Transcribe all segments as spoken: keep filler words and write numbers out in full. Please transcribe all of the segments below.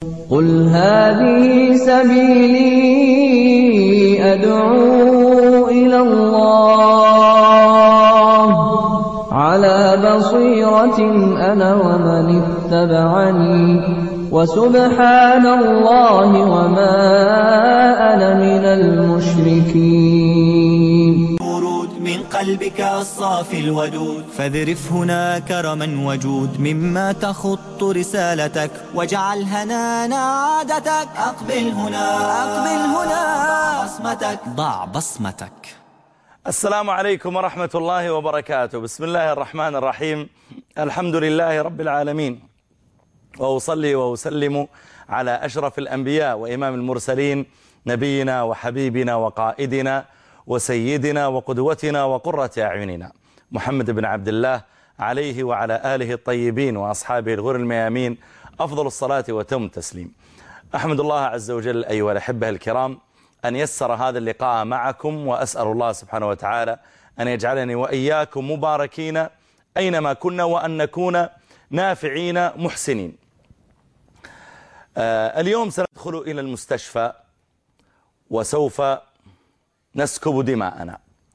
قل هذه سبيلي أدعو إلى الله على بصيرة أنا ومن اتبعني وسبحان الله وما أنا من المشركين. من قلبك الصافي الودود فاذرف هنا كرما وجود مما تخط رسالتك واجعل هنانا عادتك. أقبل هنا أقبل هنا بصمتك ضع بصمتك. السلام عليكم ورحمة الله وبركاته. بسم الله الرحمن الرحيم. الحمد لله رب العالمين، وأصلي وأسلم على أشرف الأنبياء وإمام المرسلين نبينا وحبيبنا وقائدنا وسيدنا وقدوتنا وقرة أعيننا محمد بن عبد الله عليه وعلى آله الطيبين وأصحابه الغر الميامين أفضل الصلاة وتم التسليم. أحمد الله عز وجل أيها الأحبة الكرام أن يسر هذا اللقاء معكم، وأسأل الله سبحانه وتعالى أن يجعلني وإياكم مباركين أينما كنا، وأن نكون نافعين محسنين. آه اليوم سندخل إلى المستشفى وسوف نسكب دماءنا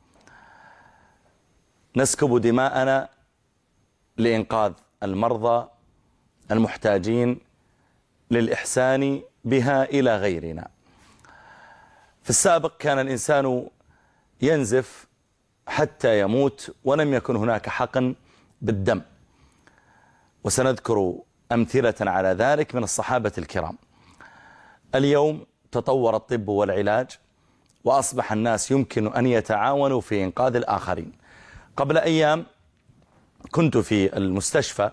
نسكب دماءنا لإنقاذ المرضى المحتاجين للإحسان بها إلى غيرنا. في السابق كان الإنسان ينزف حتى يموت ولم يكن هناك حقن بالدم، وسنذكر أمثلة على ذلك من الصحابة الكرام. اليوم تطور الطب والعلاج وأصبح الناس يمكن أن يتعاونوا في إنقاذ الآخرين. قبل أيام كنت في المستشفى،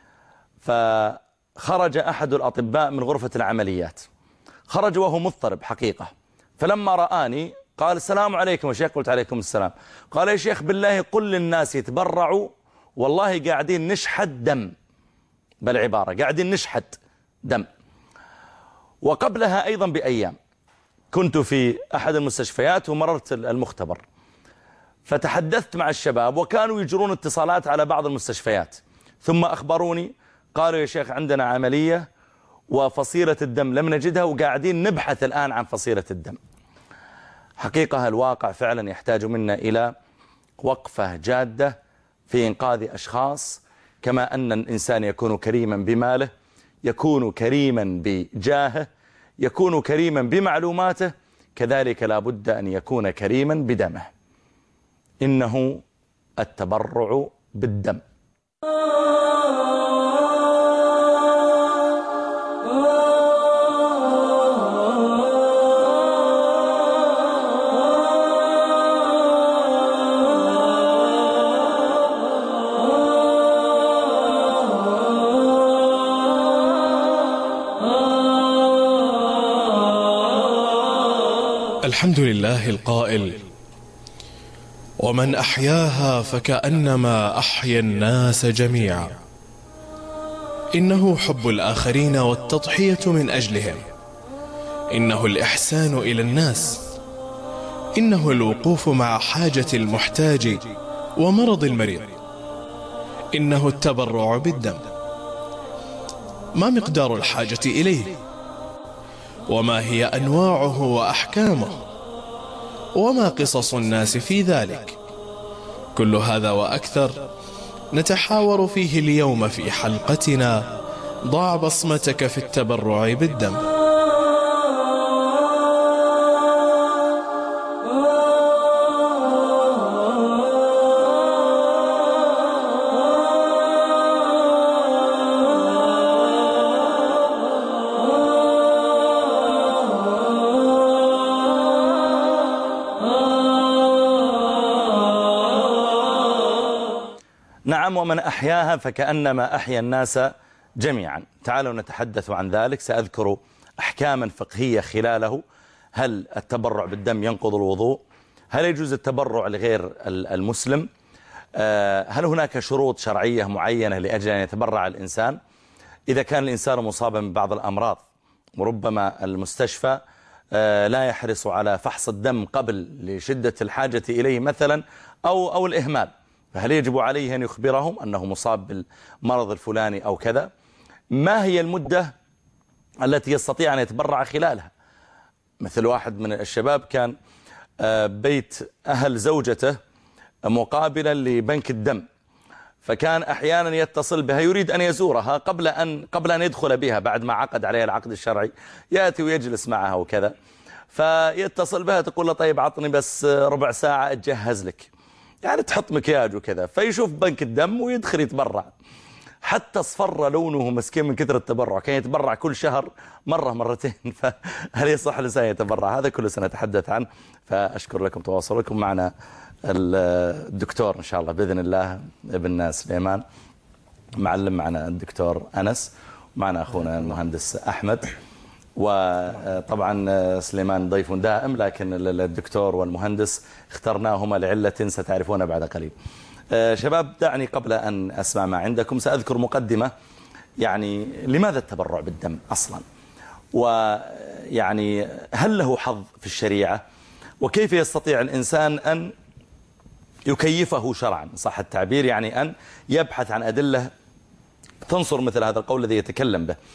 فخرج أحد الأطباء من غرفة العمليات، خرج وهو مضطرب حقيقة، فلما رآني قال السلام عليكم يا شيخ. قلت عليكم السلام. قال يا شيخ بالله قل للناس يتبرعوا، والله قاعدين نشحت دم، بالعبارة قاعدين نشحت دم. وقبلها أيضا بأيام كنت في أحد المستشفيات ومررت المختبر، فتحدثت مع الشباب وكانوا يجرون اتصالات على بعض المستشفيات، ثم أخبروني قالوا يا شيخ عندنا عملية وفصيلة الدم لم نجدها وقاعدين نبحث الآن عن فصيلة الدم. حقيقة الواقع فعلا يحتاج منا إلى وقفة جادة في إنقاذ أشخاص، كما أن الإنسان يكون كريما بماله، يكون كريما بجاهه، يكون كريما بمعلوماته، كذلك لا بد أن يكون كريما بدمه. إنه التبرع بالدم. الحمد لله القائل: ومن أحياها فكأنما أحيا الناس جميعا. إنه حب الآخرين والتضحية من أجلهم، إنه الإحسان إلى الناس، إنه الوقوف مع حاجة المحتاج ومرض المريض، إنه التبرع بالدم. ما مقدار الحاجة إليه؟ وما هي أنواعه وأحكامه؟ وما قصص الناس في ذلك؟ كل هذا وأكثر نتحاور فيه اليوم في حلقتنا ضع بصمتك في التبرع بالدم. نعم، ومن أحياها فكأنما أحيا الناس جميعا. تعالوا نتحدث عن ذلك. سأذكر أحكاما فقهية خلاله. هل التبرع بالدم ينقض الوضوء؟ هل يجوز التبرع لغير المسلم؟ هل هناك شروط شرعية معينة لأجل أن يتبرع الإنسان؟ إذا كان الإنسان مصابا ببعض الأمراض وربما المستشفى لا يحرص على فحص الدم قبل لشدة الحاجة إليه مثلا أو, أو الإهمال، فهل يجب عليه أن يخبرهم أنه مصاب بالمرض الفلاني أو كذا؟ ما هي المدة التي يستطيع أن يتبرع خلالها. مثل واحد من الشباب كان بيت أهل زوجته مقابلا لبنك الدم، فكان أحيانا يتصل بها يريد أن يزورها قبل أن قبل أن يدخل بها بعد ما عقد عليها العقد الشرعي، يأتي ويجلس معها وكذا، فيتصل بها تقول له طيب عطني بس ربع ساعة أتجهز لك، يعني تحط مكياج وكذا، فيشوف بنك الدم ويدخل يتبرع. حتى اصفر لونه مسكين من كثر التبرع، كان يتبرع كل شهر مرة مرتين. فهل يصح الإنسان يتبرع؟ هذا كله سنتحدث عنه. فأشكر لكم تواصلكم معنا. الدكتور إن شاء الله بإذن الله ابن سليمان، معلم معنا الدكتور أنس، معنا أخونا المهندس أحمد، وطبعا سليمان ضيف دائم، لكن الدكتور والمهندس اخترناهما لعلة ستعرفونها بعد قليل. شباب دعني قبل أن أسمع ما عندكم سأذكر مقدمة، يعني لماذا التبرع بالدم أصلا، ويعني هل له حظ في الشريعة، وكيف يستطيع الإنسان أن يكيفه شرعا صح التعبير، يعني أن يبحث عن أدلة تنصر مثل هذا القول الذي يتكلم به.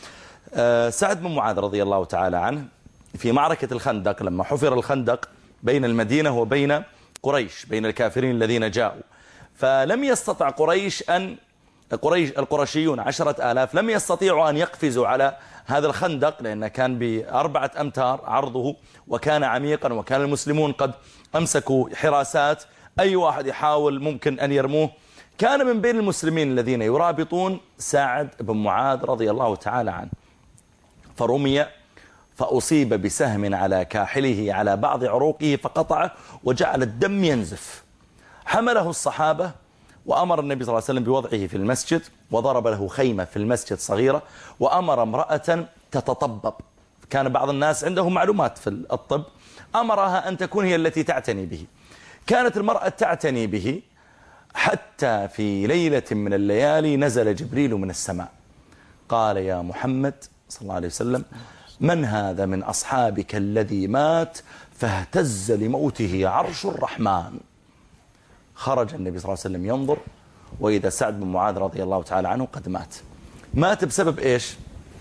سعد بن معاذ رضي الله تعالى عنه في معركة الخندق، لما حفر الخندق بين المدينة وبين قريش، بين الكافرين الذين جاءوا، فلم يستطع قريش أن قريش القرشيون عشرة آلاف لم يستطيعوا أن يقفزوا على هذا الخندق، لأنه كان بأربعة أمتار عرضه وكان عميقا، وكان المسلمون قد أمسكوا حراسات، أي واحد يحاول ممكن أن يرموه. كان من بين المسلمين الذين يرابطون سعد بن معاذ رضي الله تعالى عنه، فرمي فأصيب بسهم على كاحله على بعض عروقه فقطعه وجعل الدم ينزف. حمله الصحابة وأمر النبي صلى الله عليه وسلم بوضعه في المسجد، وضرب له خيمة في المسجد صغيرة، وأمر امرأة تتطبب، كان بعض الناس عندهم معلومات في الطب، أمرها أن تكون هي التي تعتني به. كانت المرأة تعتني به حتى في ليلة من الليالي نزل جبريل من السماء قال يا محمد صلى الله عليه وسلم من هذا من أصحابك الذي مات فاهتز لموته عرش الرحمن. خرج النبي صلى الله عليه وسلم ينظر، وإذا سعد بن معاذ رضي الله تعالى عنه قد مات. مات بسبب إيش؟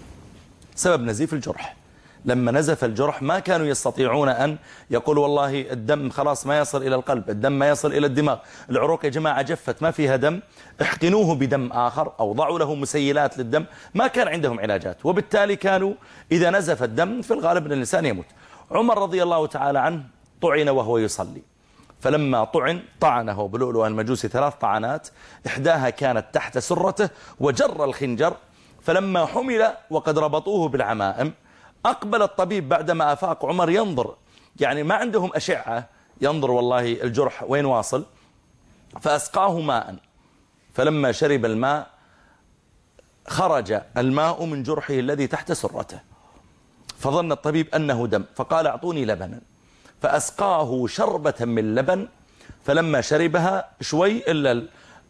سبب نزيف الجرح. لما نزف الجرح ما كانوا يستطيعون أن يقولوا والله الدم خلاص ما يصل إلى القلب، الدم ما يصل إلى الدماغ، العروق يا جماعة جفت ما فيها دم، احقنوه بدم آخر أو ضعوا له مسيلات للدم. ما كان عندهم علاجات، وبالتالي كانوا إذا نزف الدم في الغالب أن الإنسان يموت. عمر رضي الله تعالى عنه طعن وهو يصلي، فلما طعن طعنه بلؤلؤ المجوسي ثلاث طعنات، إحداها كانت تحت سرته وجر الخنجر، فلما حمل وقد ربطوه بالعمائم أقبل الطبيب بعدما أفاق عمر ينظر، يعني ما عندهم أشعة، ينظر والله الجرح وين واصل، فأسقاه ماء، فلما شرب الماء خرج الماء من جرحه الذي تحت سرته، فظن الطبيب أنه دم، فقال أعطوني لبنا، فأسقاه شربة من لبن، فلما شربها شوي إلا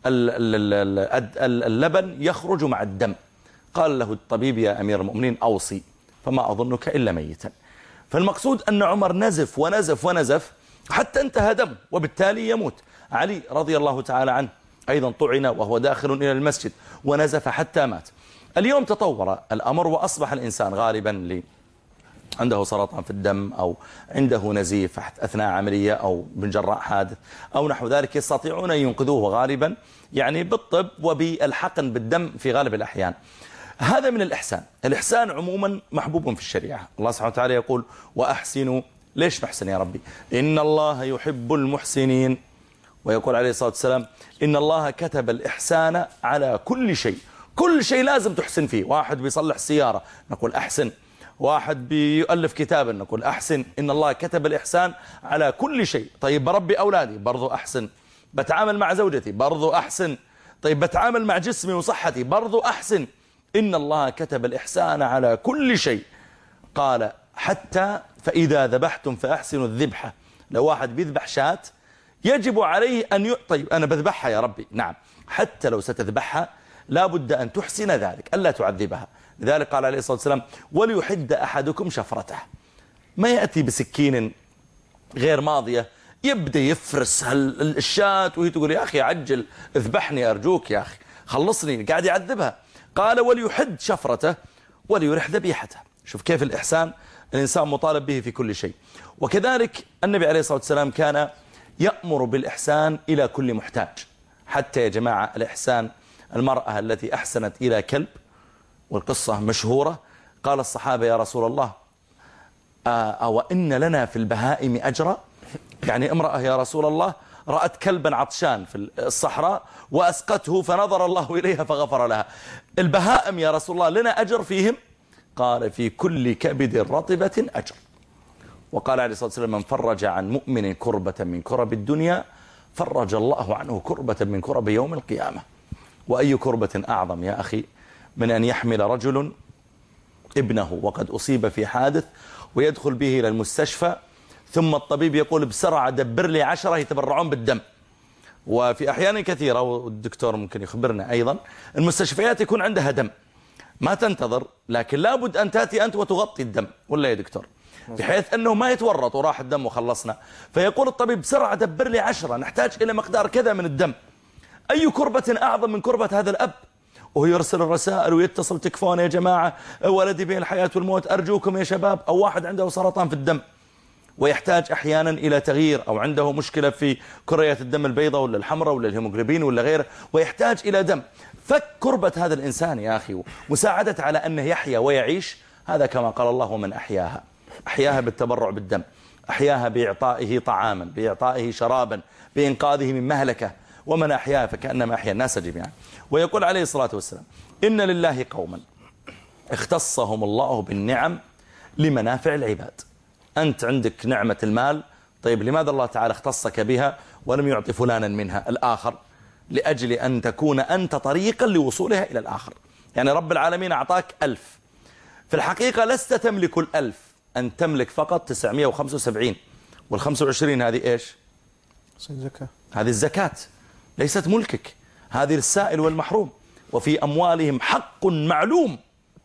اللبن يخرج مع الدم. قال له الطبيب يا أمير المؤمنين أوصي، فما أظنك إلا ميتا. فالمقصود أن عمر نزف ونزف ونزف حتى انتهى دم، وبالتالي يموت. علي رضي الله تعالى عنه أيضا طعن وهو داخل إلى المسجد ونزف حتى مات. اليوم تطور الأمر وأصبح الإنسان غالبا لي عنده سرطان في الدم أو عنده نزيف أثناء عملية أو من جراء حادث أو نحو ذلك، يستطيعون أن ينقذوه غالبا يعني بالطب وبالحقن بالدم في غالب الأحيان. هذا من الإحسان. الإحسان عموما محبوب في الشريعة. الله سبحانه وتعالى يقول وأحسنوا. ليش نحسن يا ربي؟ إن الله يحب المحسنين. ويقول عليه الصلاة والسلام إن الله كتب الإحسان على كل شيء. كل شيء لازم تحسن فيه. واحد بيصلح سيارة نقول أحسن، واحد بيؤلف كتابا نقول أحسن. إن الله كتب الإحسان على كل شيء. طيب بربي أولادي برضو أحسن، بتعامل مع زوجتي برضو أحسن، طيب بتعامل مع جسمي وصحتي برضو أحسن. إن الله كتب الإحسان على كل شيء. قال حتى فإذا ذبحتم فأحسنوا الذبحة. لو واحد بيذبح شاة يجب عليه أن ي... طيب أنا بذبحها يا ربي، نعم، حتى لو ستذبحها لا بد أن تحسن ذلك، ألا تعذبها. لذلك قال عليه الصلاة والسلام وليحد أحدكم شفرته. ما يأتي بسكين غير ماضية يبدأ يفرس الشاة وهي تقول يا أخي عجل اذبحني أرجوك يا أخي خلصني، قاعد يعذبها. قال وليحد شفرته وليرح ذبيحته. شوف كيف الإحسان الإنسان مطالب به في كل شيء. وكذلك النبي عليه الصلاة والسلام كان يأمر بالإحسان إلى كل محتاج، حتى يا جماعة الإحسان المرأة التي أحسنت إلى كلب، والقصة مشهورة، قال الصحابة يا رسول الله أو إن لنا في البهائم أجرا؟ يعني امرأة يا رسول الله رأت كلبا عطشان في الصحراء وأسقته فنظر الله إليها فغفر لها، البهائم يا رسول الله لنا أجر فيهم؟ قال في كل كبد رطبة أجر. وقال عليه الصلاة والسلام من فرج عن مؤمن كربة من كرب الدنيا فرج الله عنه كربة من كرب يوم القيامة. وأي كربة أعظم يا أخي من أن يحمل رجل ابنه وقد أصيب في حادث ويدخل به إلى المستشفى، ثم الطبيب يقول بسرعة دبر لي عشرة يتبرعون بالدم. وفي أحيان كثيرة، والدكتور ممكن يخبرنا أيضا، المستشفيات يكون عندها دم، ما تنتظر، لكن لابد أن تأتي أنت وتغطي الدم، ولا يا دكتور؟ بحيث أنه ما يتورط وراح الدم وخلصنا. فيقول الطبيب بسرعة دبر لي عشرة، نحتاج إلى مقدار كذا من الدم. أي كربة أعظم من كربة هذا الأب؟ وهو يرسل الرسائل ويتصل تكفون يا جماعة ولدي بين الحياة والموت أرجوكم يا شباب، أو واحد عنده سرطان في الدم ويحتاج أحيانا إلى تغيير، أو عنده مشكلة في كريات الدم البيضاء ولا الحمراء ولا الهيموغلوبين ولا غيره ويحتاج إلى دم. فك كربة هذا الإنسان يا أخي، مساعدة على أنه يحيا ويعيش، هذا كما قال الله ومن أحياها أحياها بالتبرع بالدم، أحياها بإعطائه طعاما، بإعطائه شرابا، بإنقاذه من مهلكة، ومن أحياها فكأنما أحيا الناس جميعا. ويقول عليه الصلاة والسلام إن لله قوما اختصهم الله بالنعم لمنافع العباد. أنت عندك نعمة المال، طيب لماذا الله تعالى اختصك بها ولم يعطي فلانا منها الآخر؟ لأجل أن تكون أنت طريقا لوصولها إلى الآخر. يعني رب العالمين أعطاك ألف، في الحقيقة لست تملك الألف، أن تملك فقط تسعمائة وخمسة وسبعين، والخمسة وعشرين هذه إيش؟ زكاة. هذه الزكاة ليست ملكك، هذه السائل والمحروم. وفي أموالهم حق معلوم،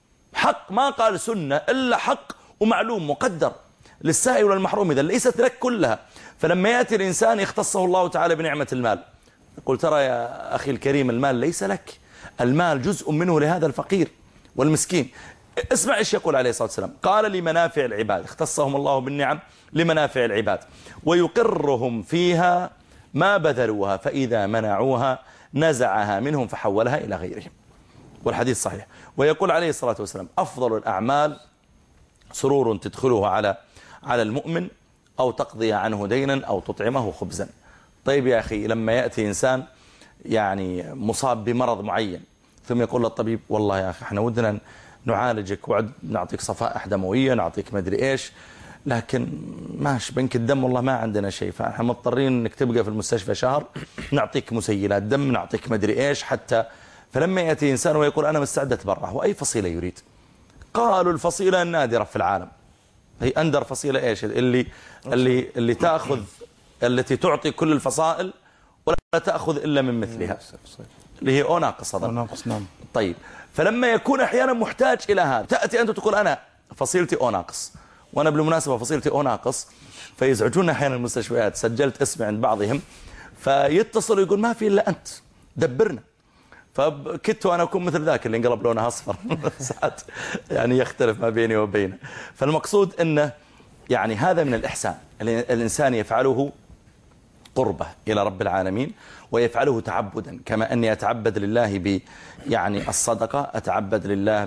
حق ما قال سنة إلا حق ومعلوم مقدر للسائل والمحروم، إذا ليست لك كلها. فلما يأتي الإنسان يختصه الله تعالى بنعمة المال، يقول ترى يا أخي الكريم المال ليس لك، المال جزء منه لهذا الفقير والمسكين. اسمع إيش يقول عليه الصلاة والسلام، قال لمنافع العباد، اختصهم الله بالنعم لمنافع العباد، ويقرهم فيها ما بذلوها فإذا منعوها نزعها منهم فحولها إلى غيرهم، والحديث صحيح. ويقول عليه الصلاة والسلام أفضل الأعمال سرور تدخله على على المؤمن أو تقضي عنه دينا أو تطعمه خبزا. طيب يا أخي لما يأتي إنسان يعني مصاب بمرض معين، ثم يقول للطبيب والله يا أخي احنا ودنا نعالجك وعد نعطيك صفائح دموية نعطيك مدري إيش، لكن ماش بنك الدم والله ما عندنا شيء، فاحنا مضطرين انك تبقى في المستشفى شهر، نعطيك مسيلات دم نعطيك مدري إيش حتى. فلما يأتي إنسان ويقول أنا مستعد أتبرع، وأي فصيلة يريد؟ قالوا الفصيلة النادرة في العالم. هي أندر فصيلة إيش؟ اللي اللي اللي تأخذ، التي تعطي كل الفصائل ولا تأخذ إلا من مثلها، اللي هي أو ناقص. ناقص نعم. طيب فلما يكون أحيانا محتاج إلى هذا، تأتي أنت تقول أنا فصيلتي أو ناقص، وأنا بالمناسبة فصيلتي أو ناقص، فيزعجون أحيانا المستشفيات، سجلت اسمي عند بعضهم فيتصل يقول ما في إلا أنت دبرنا، فكدت وأنا أكون مثل ذاك اللي انقلب لونه أصفر ساعات يعني يختلف ما بيني وبينه. فالمقصود أنه يعني هذا من الإحسان، الإنسان يفعله قربة إلى رب العالمين ويفعله تعبدا، كما أني أتعبد لله ب يعني الصدقة، أتعبد لله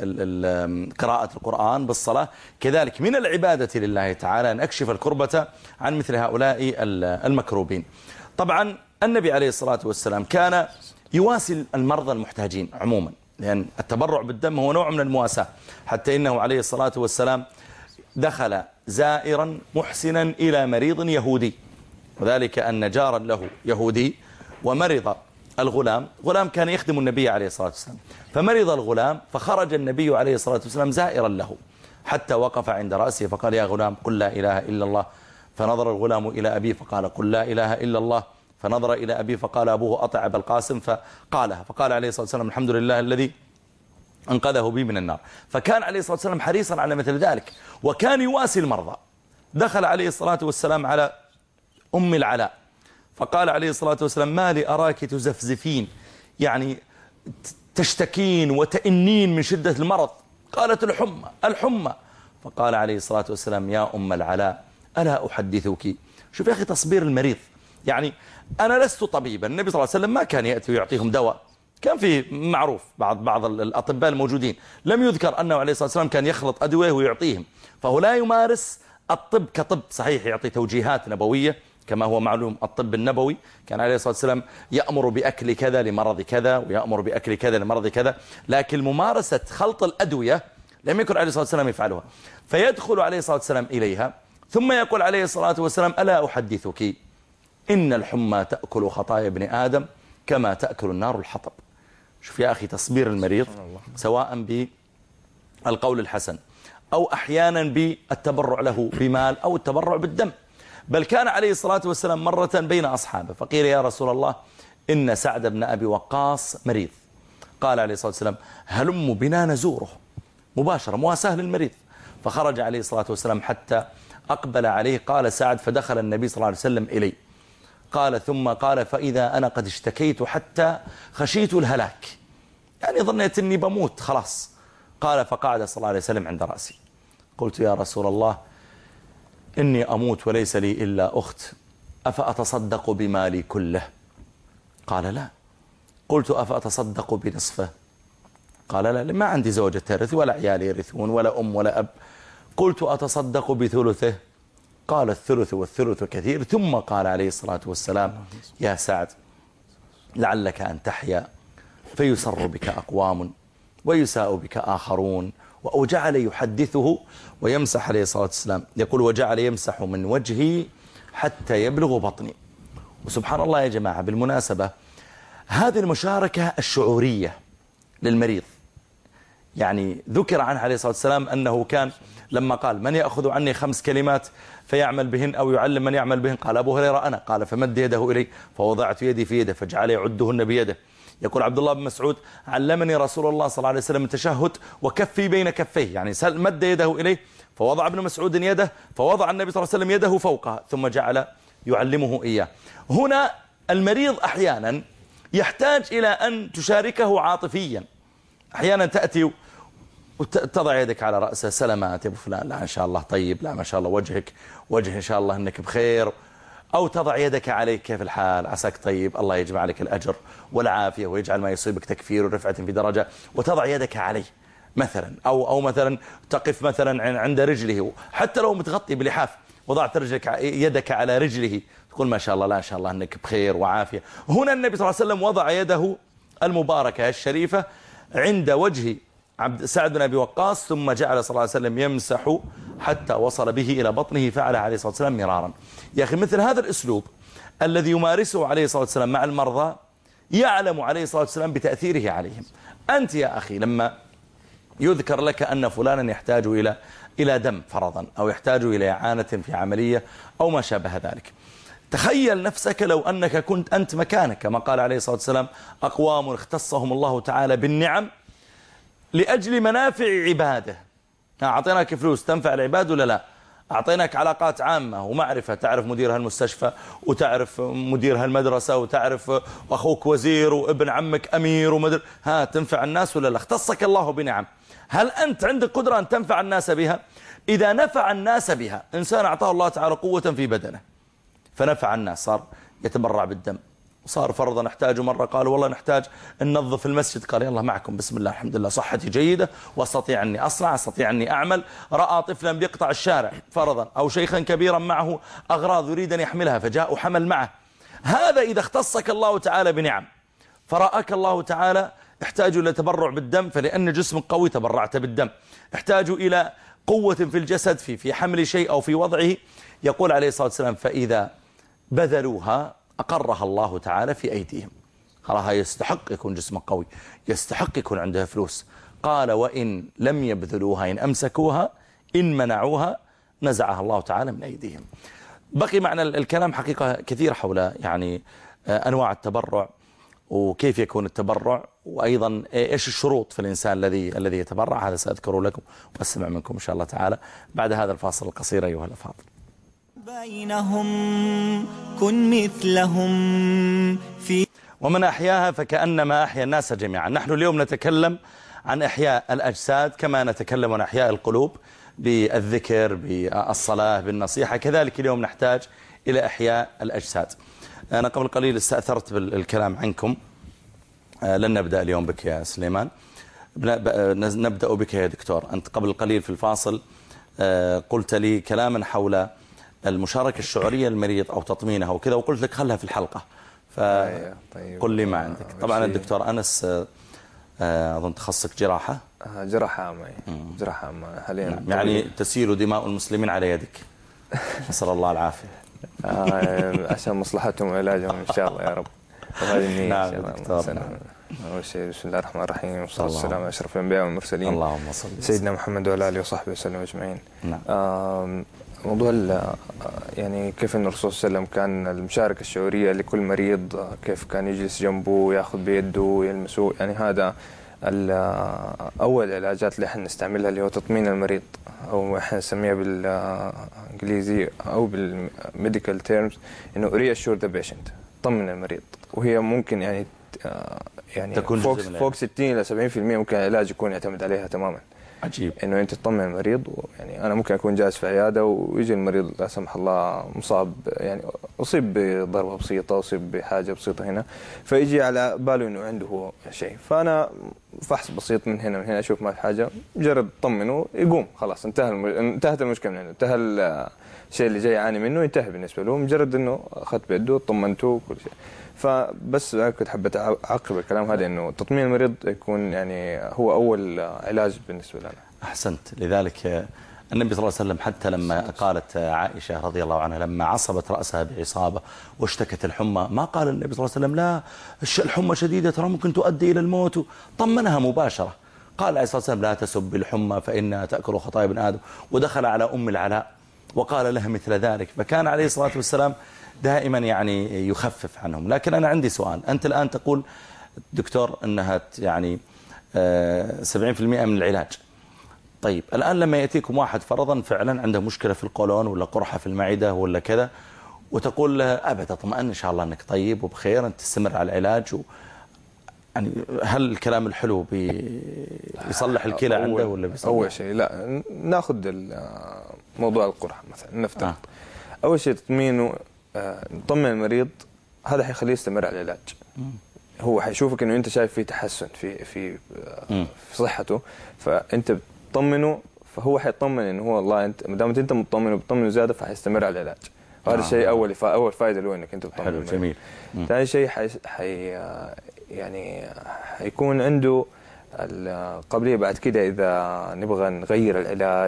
بقراءة القرآن، بالصلاة، كذلك من العبادة لله تعالى أن أكشف الكربة عن مثل هؤلاء المكروبين. طبعا النبي عليه الصلاة والسلام كان يواسي المرضى المحتاجين عموما، لأن التبرع بالدم هو نوع من المواساة، حتى إنه عليه الصلاة والسلام دخل زائرا محسنا إلى مريض يهودي، وذلك أن جارا له يهودي ومرض الغلام، غلام كان يخدم النبي عليه الصلاة والسلام، فمرض الغلام فخرج النبي عليه الصلاة والسلام زائرا له حتى وقف عند رأسه فقال يا غلام قل لا إله إلا الله، فنظر الغلام إلى أبيه فقال قل لا إله إلا الله، فنظر إلى أبيه فقال أبوه أطع أبا القاسم فقالها، فقال عليه الصلاة والسلام الحمد لله الذي أنقذه بي من النار. فكان عليه الصلاة والسلام حريصا على مثل ذلك، وكان يواسي المرضى. دخل عليه الصلاة والسلام على أم العلاء فقال عليه الصلاة والسلام ما لي أراك تزفزفين، يعني تشتكين وتئنين من شدة المرض، قالت الحمى الحمى. فقال عليه الصلاة والسلام يا أم العلاء ألا أحدثك. شوف يا أخي تصبير المريض. يعني أنا لست طبيبا، النبي صلى الله عليه وسلم ما كان يأتي ويعطيهم دواء، كان في معروف بعض بعض الأطباء الموجودين لم يذكر أنه عليه الصلاة والسلام كان يخلط أدوية ويعطيهم، فهو لا يمارس الطب كطب صحيح يعطي توجيهات نبوية كما هو معلوم. الطب النبوي كان عليه الصلاة والسلام يأمر بأكل كذا لمرض كذا ويأمر بأكل كذا لمرض كذا، لكن ممارسة خلط الأدوية لم يكن عليه الصلاة والسلام يفعلها. فيدخل عليه الصلاة والسلام إليها ثم يقول عليه الصلاة والسلام ألا أحدثك إن الحمى تأكل خطايا ابن آدم كما تأكل النار الحطب. شوف يا أخي تصبير المريض سواء بالقول الحسن أو أحيانا بالتبرع له بمال أو التبرع بالدم. بل كان عليه الصلاة والسلام مرة بين أصحابه فقيل يا رسول الله إن سعد بن أبي وقاص مريض. قال عليه الصلاة والسلام هلم بنا نزوره مباشرة مواساة للمريض. فخرج عليه الصلاة والسلام حتى أقبل عليه. قال سعد فدخل النبي صلى الله عليه وسلم إلي. قال ثم قال فإذا أنا قد اشتكيت حتى خشيت الهلاك، يعني ظنيت أني بموت خلاص. قال فقعد صلى الله عليه وسلم عند رأسي. قلت يا رسول الله إني أموت وليس لي إلا أخت أفأتصدق بمالي كله؟ قال لا. قلت أفأتصدق بنصفه؟ قال لا ما عندي زوجة ترث ولا عيال يرثون ولا أم ولا أب. قلت أتصدق بثلثه؟ قال الثلث والثلث كثير. ثم قال عليه الصلاة والسلام يا سعد لعلك أن تحيا فيسر بك أقوام ويساء بك آخرون. وجعل يحدثه ويمسح عليه الصلاة والسلام يقول وجعل يمسح من وجهي حتى يبلغ بطني. وسبحان الله يا جماعة بالمناسبة هذه المشاركة الشعورية للمريض، يعني ذكر عنه عليه الصلاة والسلام أنه كان لما قال من يأخذ عني خمس كلمات فيعمل بهن أو يعلم من يعمل بهن؟ قال أبو هريرة أنا. قال فمد يده إلي فوضعت يدي في يده فجعل يعدهن بيده. يقول عبد الله بن مسعود علمني رسول الله صلى الله عليه وسلم التشهد وكفي بين كفيه، يعني مد يده إليه فوضع ابن مسعود يده فوضع النبي صلى الله عليه وسلم يده فوقها ثم جعل يعلمه إياه. هنا المريض أحيانا يحتاج إلى أن تشاركه عاطفيا. أحيانا تأتي وتضع يدك على رأسه سلامات يا أبو فلان، لا إن شاء الله طيب، لا ما شاء الله وجهك وجه إن شاء الله أنك بخير. أو تضع يدك عليك كيف الحال عساك طيب، الله يجمع لك الأجر والعافية ويجعل ما يصيبك تكفير ورفعة في درجة، وتضع يدك عليه مثلا. أو, أو مثلا تقف مثلا عند رجله حتى لو متغطي بلحاف وضعت رجلك يدك على رجله تقول ما شاء الله لا إن شاء الله أنك بخير وعافية. هنا النبي صلى الله عليه وسلم وضع يده المباركة الشريفة عند وجه عبد سعد بن أبي وقاص ثم جعل صلى الله عليه وسلم يمسح حتى وصل به إلى بطنه. فعل عليه الصلاة والسلام مرارا. يا أخي مثل هذا الأسلوب الذي يمارسه عليه الصلاة والسلام مع المرضى يعلم عليه الصلاة والسلام بتأثيره عليهم. أنت يا أخي لما يذكر لك أن فلانا يحتاج إلى إلى دم فرضا أو يحتاج إلى إعانة في عملية أو ما شابه ذلك، تخيل نفسك لو أنك كنت أنت مكانك كما قال عليه الصلاة والسلام أقوام اختصهم الله تعالى بالنعم لأجل منافع عباده. أعطيناك فلوس تنفع العباد ولا لا؟ أعطيناك علاقات عامة ومعرفة، تعرف مدير هالمستشفى وتعرف مدير هالمدرسة وتعرف أخوك وزير وابن عمك أمير ومدر، ها تنفع الناس ولا لا؟ اختصك الله بنعم، هل أنت عندك قدرة أن تنفع الناس بها؟ إذا نفع الناس بها إنسان أعطاه الله تعالى قوة في بدنه فنفع الناس، صار يتبرع بالدم، صار فرضا نحتاج مرة قال والله نحتاج ننظف المسجد، قال يلا معكم بسم الله الحمد لله صحتي جيدة واستطيع أني أصنع استطيع أني أعمل. رأى طفلا بيقطع الشارع فرضا أو شيخا كبيرا معه أغراض يريد أن يحملها فجاء وحمل معه. هذا إذا اختصك الله تعالى بنعم فرأك الله تعالى احتاجوا إلى تبرع بالدم فلأن جسمك قوي تبرعت بالدم، احتاجوا إلى قوة في الجسد في في حمل شيء أو في وضعه، يقول عليه الصلاة والسلام فإذا بذلوها أقرها الله تعالى في أيديهم. خلاها يستحق يكون جسمه قوي، يستحق يكون عندها فلوس. قال وإن لم يبذلوها إن أمسكوها إن منعوها نزعها الله تعالى من أيديهم. بقي معنا الكلام حقيقة كثير حول يعني أنواع التبرع وكيف يكون التبرع وأيضا إيش الشروط في الإنسان الذي الذي يتبرع. هذا سأذكره لكم وأسمع منكم إن شاء الله تعالى بعد هذا الفاصل القصير أيها الأفاضل. بينهم كن مثلهم في ومن أحياها فكأنما أحيا الناس جميعا. نحن اليوم نتكلم عن إحياء الأجساد كما نتكلم عن إحياء القلوب بالذكر بالصلاة بالنصيحة، كذلك اليوم نحتاج إلى إحياء الأجساد. أنا قبل قليل استأثرت بالكلام عنكم، لن نبدأ اليوم بك يا سليمان، نبدأ بك يا دكتور. أنت قبل قليل في الفاصل قلت لي كلاما حول المشاركة الشعورية للمريض أو تطمينها وكذا، وقلت لك خلها في الحلقة، فقل لي ما عندك. طبعا الدكتور أنس أظن تخصصك جراحة جراحة عامة جراحة عامة حاليا، يعني تسيل دماء المسلمين على يدك، نسأل الله العافية. عشان مصلحتهم وعلاجهم إن شاء الله يا رب. وهذه النية نعم إن دكتور. شاء الله. أول شيء بسم الله الرحمن الرحيم والصلاة والسلام على أشرف الأنبياء والمرسلين اللهم صل سيدنا محمد وعلى آله وصحبه وسلم أجمعين. نعم. موضوع يعني كيف أن الرسول صلى الله عليه وسلم كان المشاركة الشعورية لكل مريض، كيف كان يجلس جنبه ياخذ بيده يلمسه، يعني هذا أول العلاجات اللي احنا نستعملها اللي هو تطمين المريض، أو احنا نسميها بالإنجليزي أو بالميديكال تيرمز إنه reassure the patient، طمن المريض. وهي ممكن يعني يعني فوق فوق ستين إلى سبعين بالمئة ممكن العلاج يكون يعتمد عليها تماما. عجيب. إنه أنت تطمن المريض، يعني أنا ممكن أكون جالس في عيادة ويجي المريض لا سمح الله مصاب، يعني أصيب بضربة بسيطة، أصيب بحاجة بسيطة هنا، فيجي على باله إنه عنده هو شيء، فأنا فحص بسيط من هنا من هنا أشوف ما في حاجة، مجرد طمنه يقوم خلاص، انتهى الم... انتهت المشكلة من عنده، انتهى الشيء اللي جاي يعاني منه ينتهي بالنسبة له، مجرد إنه أخذت بيده طمنته وكل شيء. فبس كنت حبيت أعقب الكلام هذا إنه تطمين المريض يكون يعني هو أول علاج بالنسبة لنا. أحسنت. لذلك النبي صلى الله عليه وسلم حتى لما قالت عائشة رضي الله عنها لما عصبت رأسها بعصابة واشتكت الحمى، ما قال النبي صلى الله عليه وسلم لا الحمى شديدة ترى ممكن تؤدي إلى الموت، طمنها مباشرة. قال عليه الصلاة والسلام لا تسب الحمى فإنها تأكل خطايا ابن آدم، ودخل على أم العلاء وقال لها مثل ذلك. فكان عليه الصلاة والسلام دائما يعني يخفف عنهم. لكن أنا عندي سؤال، أنت الآن تقول دكتور أنها يعني سبعين بالمئة من العلاج. طيب الآن لما يأتيكم واحد فرضا فعلا عنده مشكلة في القولون ولا قرحة في المعدة ولا كذا، وتقول له أبدا اطمئن إن شاء الله أنك طيب وبخير، أنت تستمر على العلاج و... يعني هل الكلام الحلو بيصلح الكلى عنده ولا بيصلح؟ أول شيء لا ناخذ موضوع القرحة مثلا نفترض. آه. أول شيء تطمينه، نطمن المريض، هذا حيخليه يستمر على العلاج. مم. هو حيشوفك انه انت شايف فيه تحسن في في في صحته، فانت بتطمنه، فهو حيطمن انه هو والله انت ما دام انت مطمن وبتطمنه زياده فحيستمر على العلاج. وهذا الشيء آه. اول اول فائده له انك انت بتطمن. حلو جميل. ثاني شيء حي, حي يعني حيكون عنده القابليه بعد كده اذا نبغى نغير العلاج،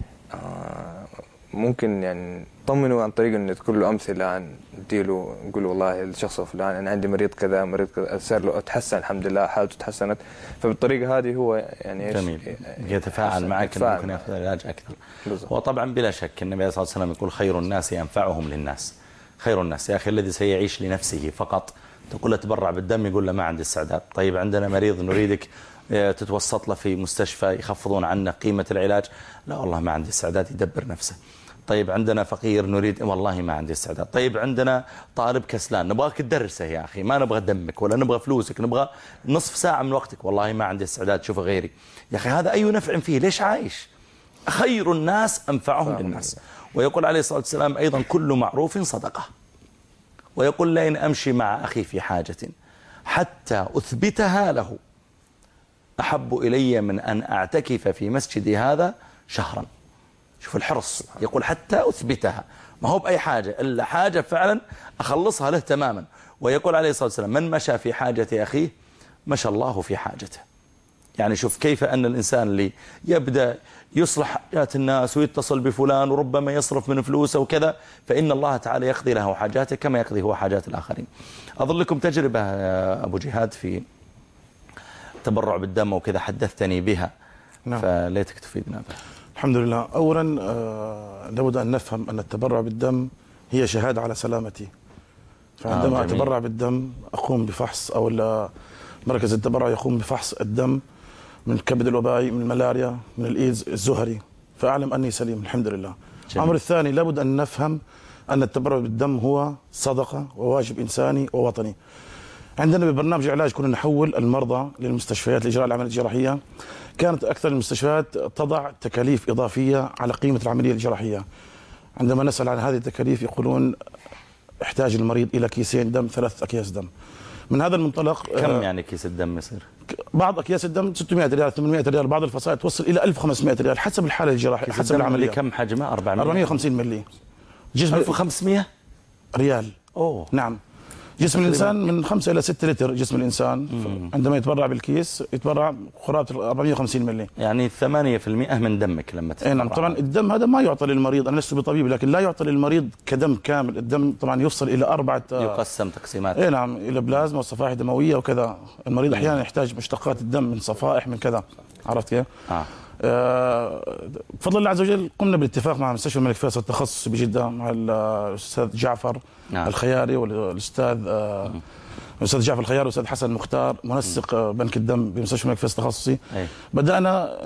ممكن يعني نطمنه عن طريق انه نذكر له امثله، نديله نقول له والله الشخص الفلاني انا عندي مريض كذا مريض كذا صار له تحسن الحمد لله حالته تحسنت، فبالطريقه هذه هو يعني جميل يتفاعل معك انه ممكن ياخذ العلاج اكثر. وطبعا بلا شك النبي صلى الله عليه وسلم يقول خير الناس انفعهم للناس. خير الناس يا اخي الذي سيعيش لنفسه فقط، تقول له تبرع بالدم يقول له ما عندي استعداد. طيب عندنا مريض نريدك تتوسط له في مستشفى يخفضون عنه قيمه العلاج، لا والله ما عندي استعداد يدبر نفسه. طيب عندنا فقير نريد، والله ما عندي استعداد. طيب عندنا طالب كسلان نبغاك تدرسه يا أخي، ما نبغى دمك ولا نبغى فلوسك، نبغى نصف ساعة من وقتك، والله ما عندي استعداد شوف غيري. يا أخي هذا أي نفع فيه؟ ليش عايش؟ خير الناس أنفعهم للناس. ويقول عليه الصلاة والسلام أيضا كل معروف صدقة. ويقول لئن أمشي مع أخي في حاجة حتى أثبتها له أحب إلي من أن أعتكف في مسجدي هذا شهرا. شوف الحرص، يقول حتى أثبتها، ما هو بأي حاجة إلا حاجة فعلا أخلصها له تماما. ويقول عليه الصلاة والسلام من مشى في حاجة أخيه مشى الله في حاجته. يعني شوف كيف أن الإنسان اللي يبدأ يصلح حاجات الناس ويتصل بفلان وربما يصرف من فلوسه وكذا، فإن الله تعالى يقضي له حاجاته كما يقضي هو حاجات الآخرين. أظن لكم تجربة يا أبو جهاد في تبرع بالدم وكذا حدثتني بها. نعم. فليتك تفيدنا بها. الحمد لله. أولا آه لابد أن نفهم أن التبرع بالدم هي شهادة على سلامتي. فعندما آه أتبرع بالدم أقوم بفحص، أو مركز التبرع يقوم بفحص الدم من الكبد الوبائي، من الملاريا، من الإيدز الزهري، فأعلم أني سليم الحمد لله. الأمر الثاني لابد أن نفهم أن التبرع بالدم هو صدقة وواجب إنساني ووطني. عندنا ببرنامج علاج كنا نحول المرضى للمستشفيات لإجراء العملية الجراحية. كانت أكثر المستشفيات تضع تكاليف إضافية على قيمة العملية الجراحية. عندما نسأل عن هذه التكاليف يقولون احتاج المريض إلى كيسين دم، ثلاث أكياس دم. من هذا المنطلق كم يعني كيس الدم يصير؟ بعض أكياس الدم ستمائة ريال ثمانمائة ريال، بعض الفصائل توصل إلى ألف وخمسمائة ريال حسب الحالة الجراحية حسب العملية. كم حجمه؟ أربعمائة أربعمائة وخمسين ملي. جسم ألف وخمسمائة ريال. أوه. نعم. جسم الإنسان من خمسة إلى ستة لتر. جسم الإنسان مم. عندما يتبرع بالكيس يتبرع قرابة أربعمائة وخمسين ملي، يعني ثمانية بالمئة من دمك لما تتبرع. نعم. طبعا الدم هذا ما يعطى للمريض، أنا لست بطبيب لكن لا يعطى للمريض كدم كامل. الدم طبعا يفصل إلى أربعة، يقسم تقسيمات. إيه نعم، إلى بلازما وصفائح دموية وكذا. المريض أحيانا يحتاج مشتقات الدم من صفائح من كذا، عرفت كيف؟ آه. بفضل الله عز وجل قمنا بالاتفاق مع مستشفى الملك فيصل التخصصي بجدة مع الأستاذ جعفر آه. الخياري والأستاذ آه الأستاذ جعفر الخياري والأستاذ حسن مختار منسق بنك الدم بمستشفى الملك فيصل التخصصي. أي. بدأنا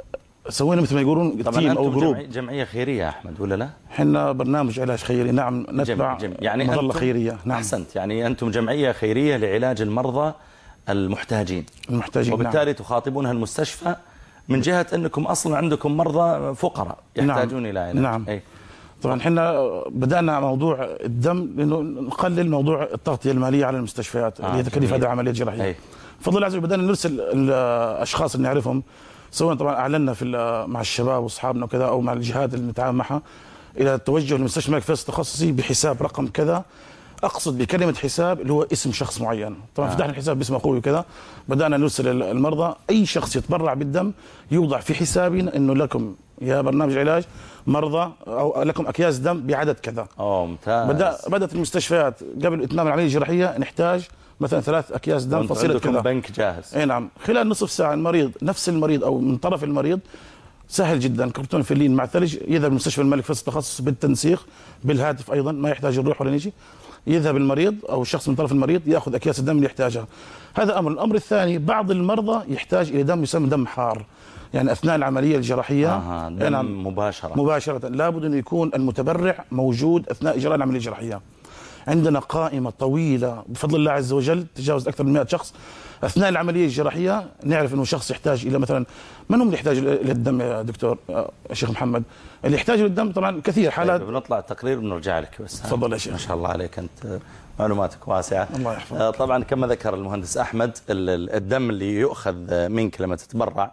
سوينا مثل ما يقولون تيم أو جروب. جمعية خيرية يا أحمد ولا لا؟ احنا برنامج علاج خيري، نعم. نتبع جم... جم... يعني مظلة خيرية. نعم. أحسنت، يعني أنتم جمعية خيرية لعلاج المرضى المحتاجين المحتاجين وبالتالي نعم. تخاطبونها المستشفى من جهة أنكم أصلا عندكم مرضى فقراء يحتاجون نعم. إلى علاج. نعم. أي. طبعا احنا بدأنا موضوع الدم لأنه نقلل موضوع التغطية المالية على المستشفيات آه اللي هي تكاليف هذه العملية الجراحية. فضل الله عز وجل بدأنا نرسل الأشخاص اللي نعرفهم، سواء طبعا أعلنا في مع الشباب وأصحابنا وكذا أو مع الجهات اللي نتعامل معها إلى التوجه لمستشفى الملك فيصل التخصصي بحساب رقم كذا. أقصد بكلمة حساب اللي هو اسم شخص معين. طبعا آه. فتحنا الحساب باسم أخوي وكذا، بدأنا نرسل المرضى. أي شخص يتبرع بالدم يوضع في حسابنا أنه لكم يا برنامج علاج مرضى أو لكم أكياس دم بعدد كذا. أوه ممتاز. بدأ بدأت المستشفيات قبل إتمام العملية الجراحية نحتاج مثلا ثلاث أكياس دم فصيلة كذا. بنك جاهز. أي نعم. خلال نصف ساعة المريض نفس المريض أو من طرف المريض سهل جدا، كرتون فلين مع ثلج يذهب لمستشفى الملك فيصل التخصصي بالتنسيق بالهاتف أيضا، ما يحتاج نروح ولا نجي. يذهب المريض أو الشخص من طرف المريض يأخذ أكياس الدم اللي يحتاجها. هذا أمر. الأمر الثاني، بعض المرضى يحتاج إلى دم يسمى دم حار، يعني أثناء العملية الجراحية. آه دم نعم مباشرة مباشرة لابد أن يكون المتبرع موجود أثناء إجراء العملية الجراحية. عندنا قائمة طويلة بفضل الله عز وجل تجاوز أكثر من مئة شخص أثناء العملية الجراحية. نعرف أنه شخص يحتاج إلى مثلا، من هم اللي يحتاج إلى الدم يا دكتور الشيخ محمد؟ اللي يحتاج للدم طبعا كثير حالات. طيب بنطلع التقرير بنرجع لك بس. تفضل يا شيخ. ما شاء الله عليك، أنت معلوماتك واسعة. الله يحفظك. طبعا كما ذكر المهندس أحمد الدم اللي يؤخذ منك لما تتبرع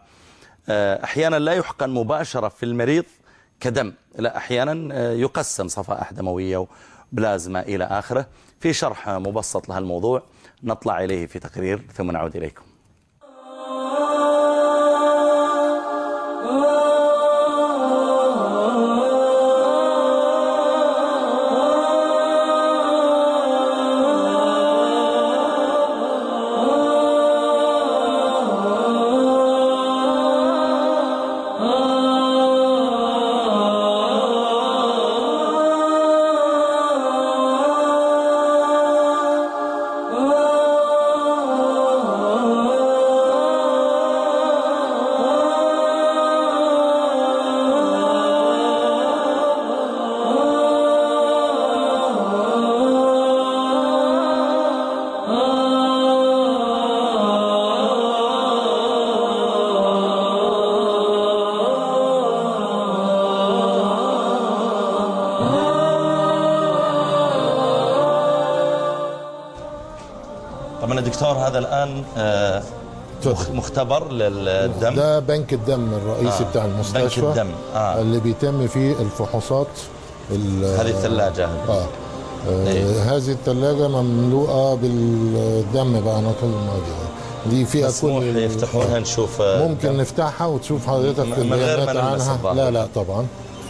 أحيانا لا يحقن مباشرة في المريض كدم، لا أحيانا يقسم صفائح دموية وبلازما إلى آخره. في شرح مبسط لها الموضوع نطلع إليه في تقرير ثم نعود إليكم. دكتور هذا الآن مختبر للدم، ده بنك الدم الرئيسي آه. بتاع المستشفى، بنك الدم آه. اللي بيتم فيه الفحوصات. هذه الثلاجة آه. آه. إيه؟ هذه الثلاجة مملوءة بالدم بقى على طول الماضي. دي فيها كل يفتحونها نشوف ممكن دم. نفتحها وتشوف حضرتك البيانات عنها. لا لا طبعا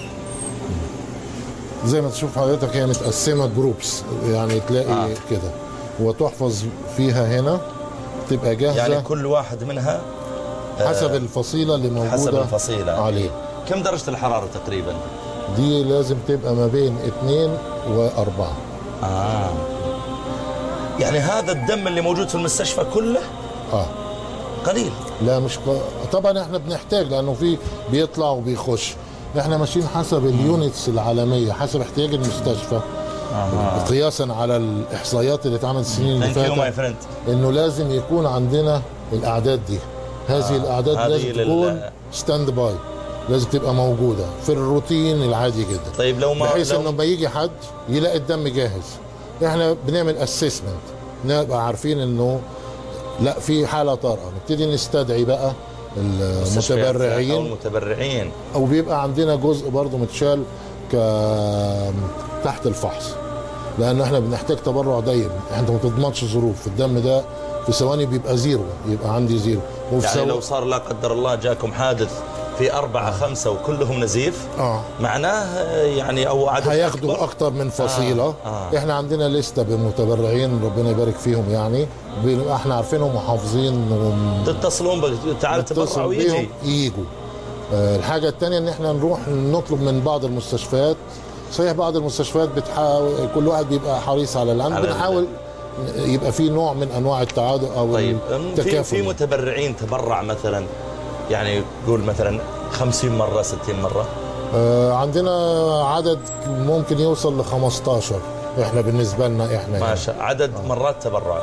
زي ما تشوف حضرتك هي متقسمة جروبس، يعني تلاقي آه. كده وتحفظ فيها هنا تبقى جاهزة. يعني كل واحد منها حسب الفصيلة اللي موجودة حسب الفصيلة عليه. كم درجة الحرارة تقريبا؟ دي لازم تبقى ما بين اثنين وأربعة. آه يعني هذا الدم اللي موجود في المستشفى كله آه قليل؟ لا مش ق... طبعا احنا بنحتاج لأنه في بيطلع وبيخش. احنا ماشيين حسب اليونتس العالمية، حسب احتياج المستشفى. آه. قياسا على الاحصائيات اللي اتعملت السنين اللي فاتت انه لازم يكون عندنا الاعداد دي. هذه آه. الاعداد لازم تكون ستاند باي، لازم تبقى موجوده في الروتين العادي جدا. طيب لو ما بحيث لو... انه لما يجي حد يلاقي الدم جاهز. احنا بنعمل اسسمنت، نبقى عارفين انه لا في حاله طارئه، نبتدي نستدعي بقى المتبرعين او المتبرعين، او بيبقى عندنا جزء برضه متشال ك تحت الفحص، لان احنا بنحتاج تبرع دايم. انت ما تضمنش ظروف الدم ده، في ثواني بيبقى زيرو، يبقى عندي زيرو. وفي يعني سو... لو صار لا قدر الله جاكم حادث في أربعة آه. خمسة وكلهم نزيف، آه. معناه يعني أو عدد هياخدوا أكبر. أكتر من فصيلة. آه. آه. إحنا عندنا لستة بالمتبرعين ربنا يبارك فيهم، يعني إحنا عارفينهم وحافظين وم... تتصلون بك تعال تبرع ويجي ييجوا. آه الحاجة الثانية إن إحنا نروح نطلب من بعض المستشفيات. صحيح بعض المستشفيات بتحاول، كل واحد بيبقى حريص على العمل، بنحاول يبقى في نوع من أنواع التعاضد أو طيب. التكافؤ. في متبرعين تبرع مثلا يعني قول مثلا خمسين مرة ستين مرة؟ آه عندنا عدد ممكن يوصل ل خمستاشر احنا بالنسبة لنا احنا ما شاء يعني. عدد آه. مرات تبرع.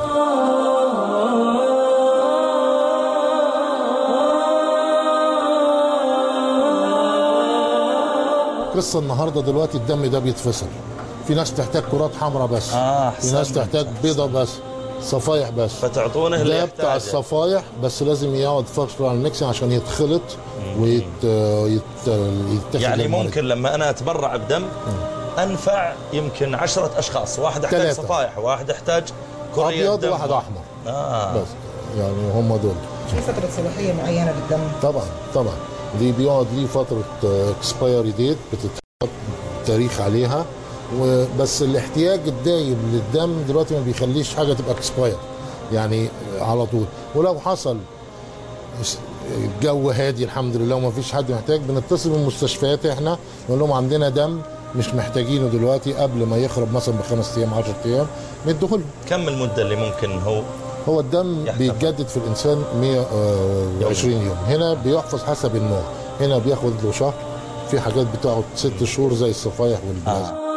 قصة النهاردة دلوقتي الدم ده بيتفصل، في ناس تحتاج كرات حمراء بس، آه في ناس تحتاج بيضة بس، صفايح بس، فتعطونه اللي يحتاجه. بتاع الصفايح بس لازم يقعد فترة على الميكسين عشان يتخلط ويت يت... يتخذ. يعني ممكن لما انا اتبرع بدم انفع يمكن عشرة اشخاص، واحد يحتاج تلاتة. صفائح، واحد يحتاج كرية ابيض، واحد احمر. آه. بس يعني هم دول. في فترة صلاحية معينة للدم؟ طبعا طبعا دي بيقعد ليه فترة اكسبايري ديت بتتحط تاريخ عليها، وبس الاحتياج الدايم للدم دلوقتي ما بيخليش حاجه تبقى اكسباير يعني على طول. ولو حصل الجو هادي الحمد لله وما فيش حد محتاج، بنتصل بالمستشفيات احنا نقول لهم عندنا دم مش محتاجينه دلوقتي، قبل ما يخرب مثلا بخمس ايام عشرة ايام نديه لهم. كم المده اللي ممكن هو هو الدم يحتفل. بيتجدد في الانسان مية وعشرين يوم. هنا بيحفظ حسب النوع، هنا بياخد له شهر، في حاجات بتقعد ست شهور زي الصفايح والبلازما. آه.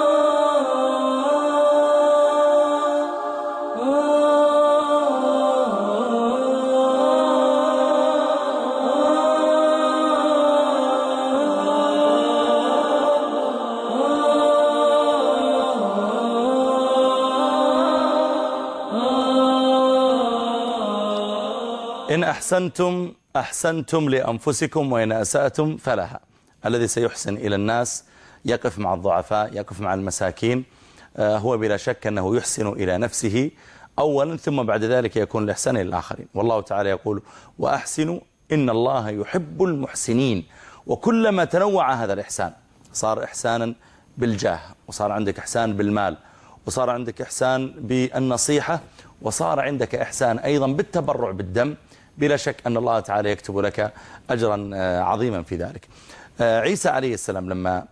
إن أحسنتم أحسنتم لأنفسكم وإن أسأتم فلها. الذي سيحسن إلى الناس يقف مع الضعفاء، يقف مع المساكين، هو بلا شك أنه يحسن إلى نفسه أولا، ثم بعد ذلك يكون الإحسان إلى الآخرين. والله تعالى يقول وأحسنوا إن الله يحب المحسنين. وكلما تنوع هذا الإحسان، صار إحسانا بالجاه، وصار عندك إحسان بالمال، وصار عندك إحسان بالنصيحة، وصار عندك إحسان أيضا بالتبرع بالدم، بلا شك أن الله تعالى يكتب لك أجرا عظيما في ذلك. عيسى عليه السلام لما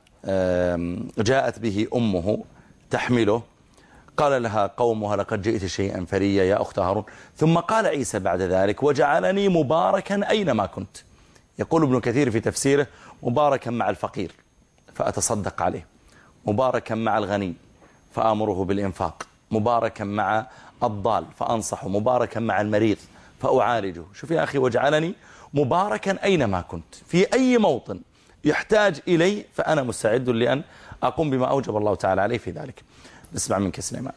جاءت به أمه تحمله قال لها قومها لقد جئت شيئا فريا يا أخت هارون. ثم قال عيسى بعد ذلك وجعلني مباركا أينما كنت. يقول ابن كثير في تفسيره مباركا مع الفقير فأتصدق عليه، مباركا مع الغني فآمره بالإنفاق، مباركا مع الضال فأنصحه، مباركا مع المريض فأعالجه. شوف يا أخي وجعلني مباركا أينما كنت، في أي موطن يحتاج إلي فأنا مستعد لأن أقوم بما أوجب الله تعالى عليه في ذلك. نسمع منك سليمان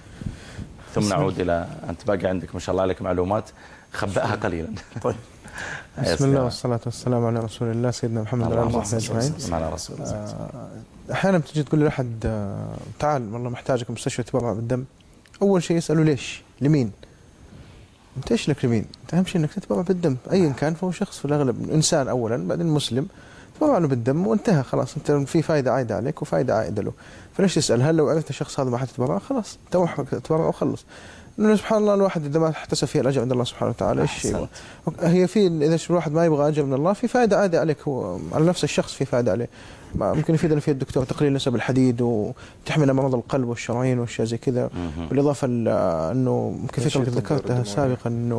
ثم نعود إلى أنت باقي عندك ما شاء الله عليك معلومات، خبأها قليلا. طيب بسم الله والصلاة والسلام على رسول الله سيدنا محمد وعلى آله وصحبه أجمعين. على رسول الله. أحيانا بتجي تقول لأحد تعال والله محتاجك المستشفى تبرع بالدم، أول شيء يسألوا ليش؟ لمين؟ أنت إيش لك لمين؟ أنت أهم شيء إنك تتبرع بالدم أيا كان، فهو شخص في الأغلب إنسان أولا بعدين مسلم، تبرع له بالدم وانتهى خلاص، أنت في فائدة عائدة عليك وفائدة عائدة له، فليش تسأل؟ هل لو عرفت الشخص هذا ما حتتبرع خلاص تبرع وخلص. لأنه سبحان الله الواحد إذا ما احتسب فيه الأجر عند الله سبحانه وتعالى إيش شيء هي في إذا الواحد ما يبغى أجر من الله في فائدة عائدة عليك، هو على نفس الشخص في فائدة عليه. ممكن يفيدنا فيه الدكتور تقليل نسب الحديد وتحمل أمراض القلب والشرايين والأشياء زي كذا، بالإضافة أنه كيف ذكرتها سابقا أنه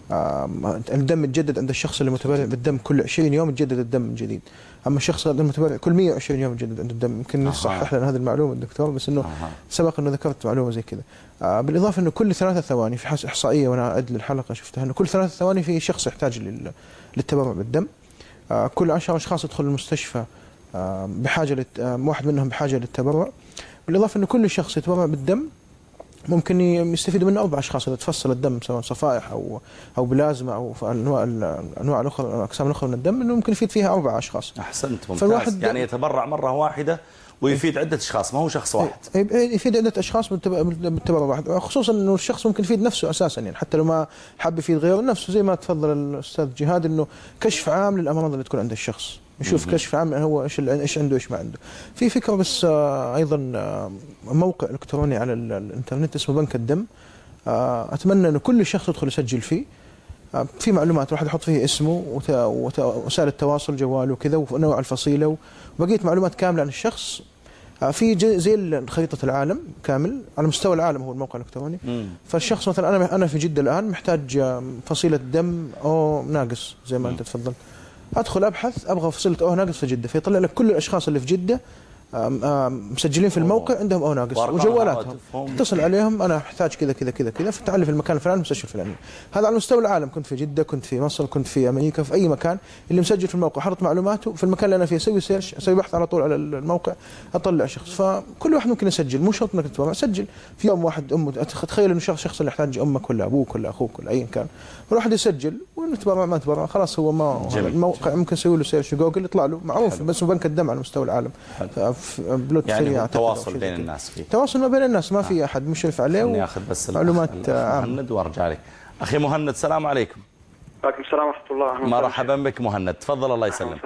الدم يتجدد عند الشخص اللي متبرع بالدم كل عشرين يوم يتجدد الدم من جديد. اما الشخص المتبرع كل مئة وعشرين يوم يتجدد عنده الدم. يمكن يصحح لنا هذه المعلومه الدكتور، بس انه أه. سبق انه ذكرت معلومه زي كذا. آه بالاضافه انه كل ثلاثة ثواني، في حسب احصائيه وانا اعد للحلقه شفتها، انه كل ثلاثة ثواني في شخص يحتاج للتبرع بالدم. آه كل عشرة اشخاص يدخلوا المستشفى آه بحاجه لت... آه واحد منهم بحاجه للتبرع. بالاضافه انه كل شخص يتبرع بالدم ممكن يستفيدوا منه اربع اشخاص اذا تفصل الدم سواء صفائح او او بلازما او انواع الانواع الاخرى الاقسام الاخرى من الدم، انه ممكن يفيد فيها اربع اشخاص. احسنت، ممتاز. يعني يتبرع مره واحده ويفيد عده اشخاص، ما هو شخص واحد. يفيد عده اشخاص بالتبرع واحد، خصوصا انه الشخص ممكن يفيد نفسه اساسا، يعني حتى لو ما حب يفيد غيره نفسه، زي ما تفضل الاستاذ جهاد انه كشف عام للامراض اللي تكون عند الشخص، نشوف كشف عام هو ايش ايش عنده ايش ما عنده. في فكره بس ايضا موقع الكتروني على الانترنت اسمه بنك الدم، اتمنى انه كل شخص يدخل يسجل فيه. في معلومات الواحد يحط فيه اسمه ووسائل التواصل جواله وكذا ونوع الفصيله وبقيه معلومات كامله عن الشخص. في زي خريطه العالم كامل على مستوى العالم، هو الموقع الالكتروني. مم. فالشخص مثلا انا انا في جده الان محتاج فصيله دم او ناقص زي ما انت تفضل، ادخل ابحث ابغى فصيله او ناقص في جده، فيطلع لك كل الاشخاص اللي في جده آم آم مسجلين في الموقع عندهم او ناقص وجوالاتهم، تتصل عليهم انا احتاج كذا كذا كذا كذا، فتعال في المكان الفلاني المستشفى الفلاني. هذا على مستوى العالم، كنت في جده، كنت في مصر، كنت في امريكا، في اي مكان اللي مسجل في الموقع حرط معلوماته في المكان اللي انا فيه، اسوي سيرش، اسوي بحث على طول على الموقع، اطلع شخص. فكل واحد ممكن يسجل، مو شرط انك تتبرع، سجل في يوم واحد امه، تخيل انه شخص شخص اللي يحتاج امك ولا ابوك ولا اخوك ولا ايا كان، الواحد يسجل ونتبرع ما تبرع خلاص، هو ما الموقع ممكن يسوي له سيرش جوجل يطلع له معروف، بس بنك الدم على مستوى العالم. يعني التواصل بين الناس فيه، تواصل ما بين الناس، ما في احد مشرف عليه، وناخذ بس معلومات عامه. مهند وارجع لك. اخي مهند، السلام عليكم. وعليكم السلام ورحمه الله. مرحبا بك مهند، تفضل الله يسلمك.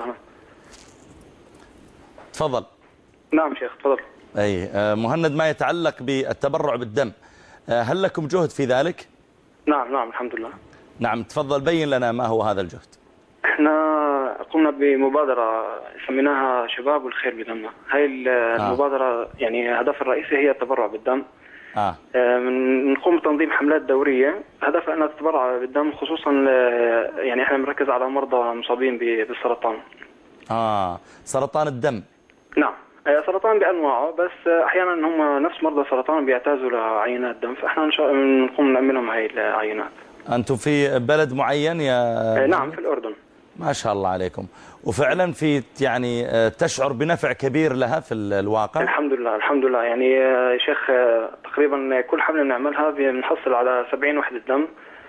تفضل. نعم شيخ تفضل. اي مهند، ما يتعلق بالتبرع بالدم، هل لكم جهد في ذلك؟ نعم نعم الحمد لله. نعم، تفضل بين لنا ما هو هذا الجهد. احنا قمنا بمبادرة سميناها شباب والخير بدمنا. هاي المبادرة آه. يعني هدفها الرئيسي هي التبرع بالدم. آه. من نقوم بتنظيم حملات دورية هدفها أنها تتبرع بالدم، خصوصا يعني احنا بنركز على مرضى مصابين بالسرطان. آه سرطان الدم. نعم سرطان بأنواعه، بس أحيانا هم نفس مرضى السرطان بيعتازوا لعينات دم، فاحنا نقوم نعمل لهم هاي العينات. أنتم في بلد معين يا؟ نعم في الأردن. ما شاء الله عليكم. وفعلا في يعني تشعر بنفع كبير لها في الواقع؟ الحمد لله الحمد لله. يعني يا شيخ تقريبا كل حملة بنعملها بنحصل على سبعين وحدة دم.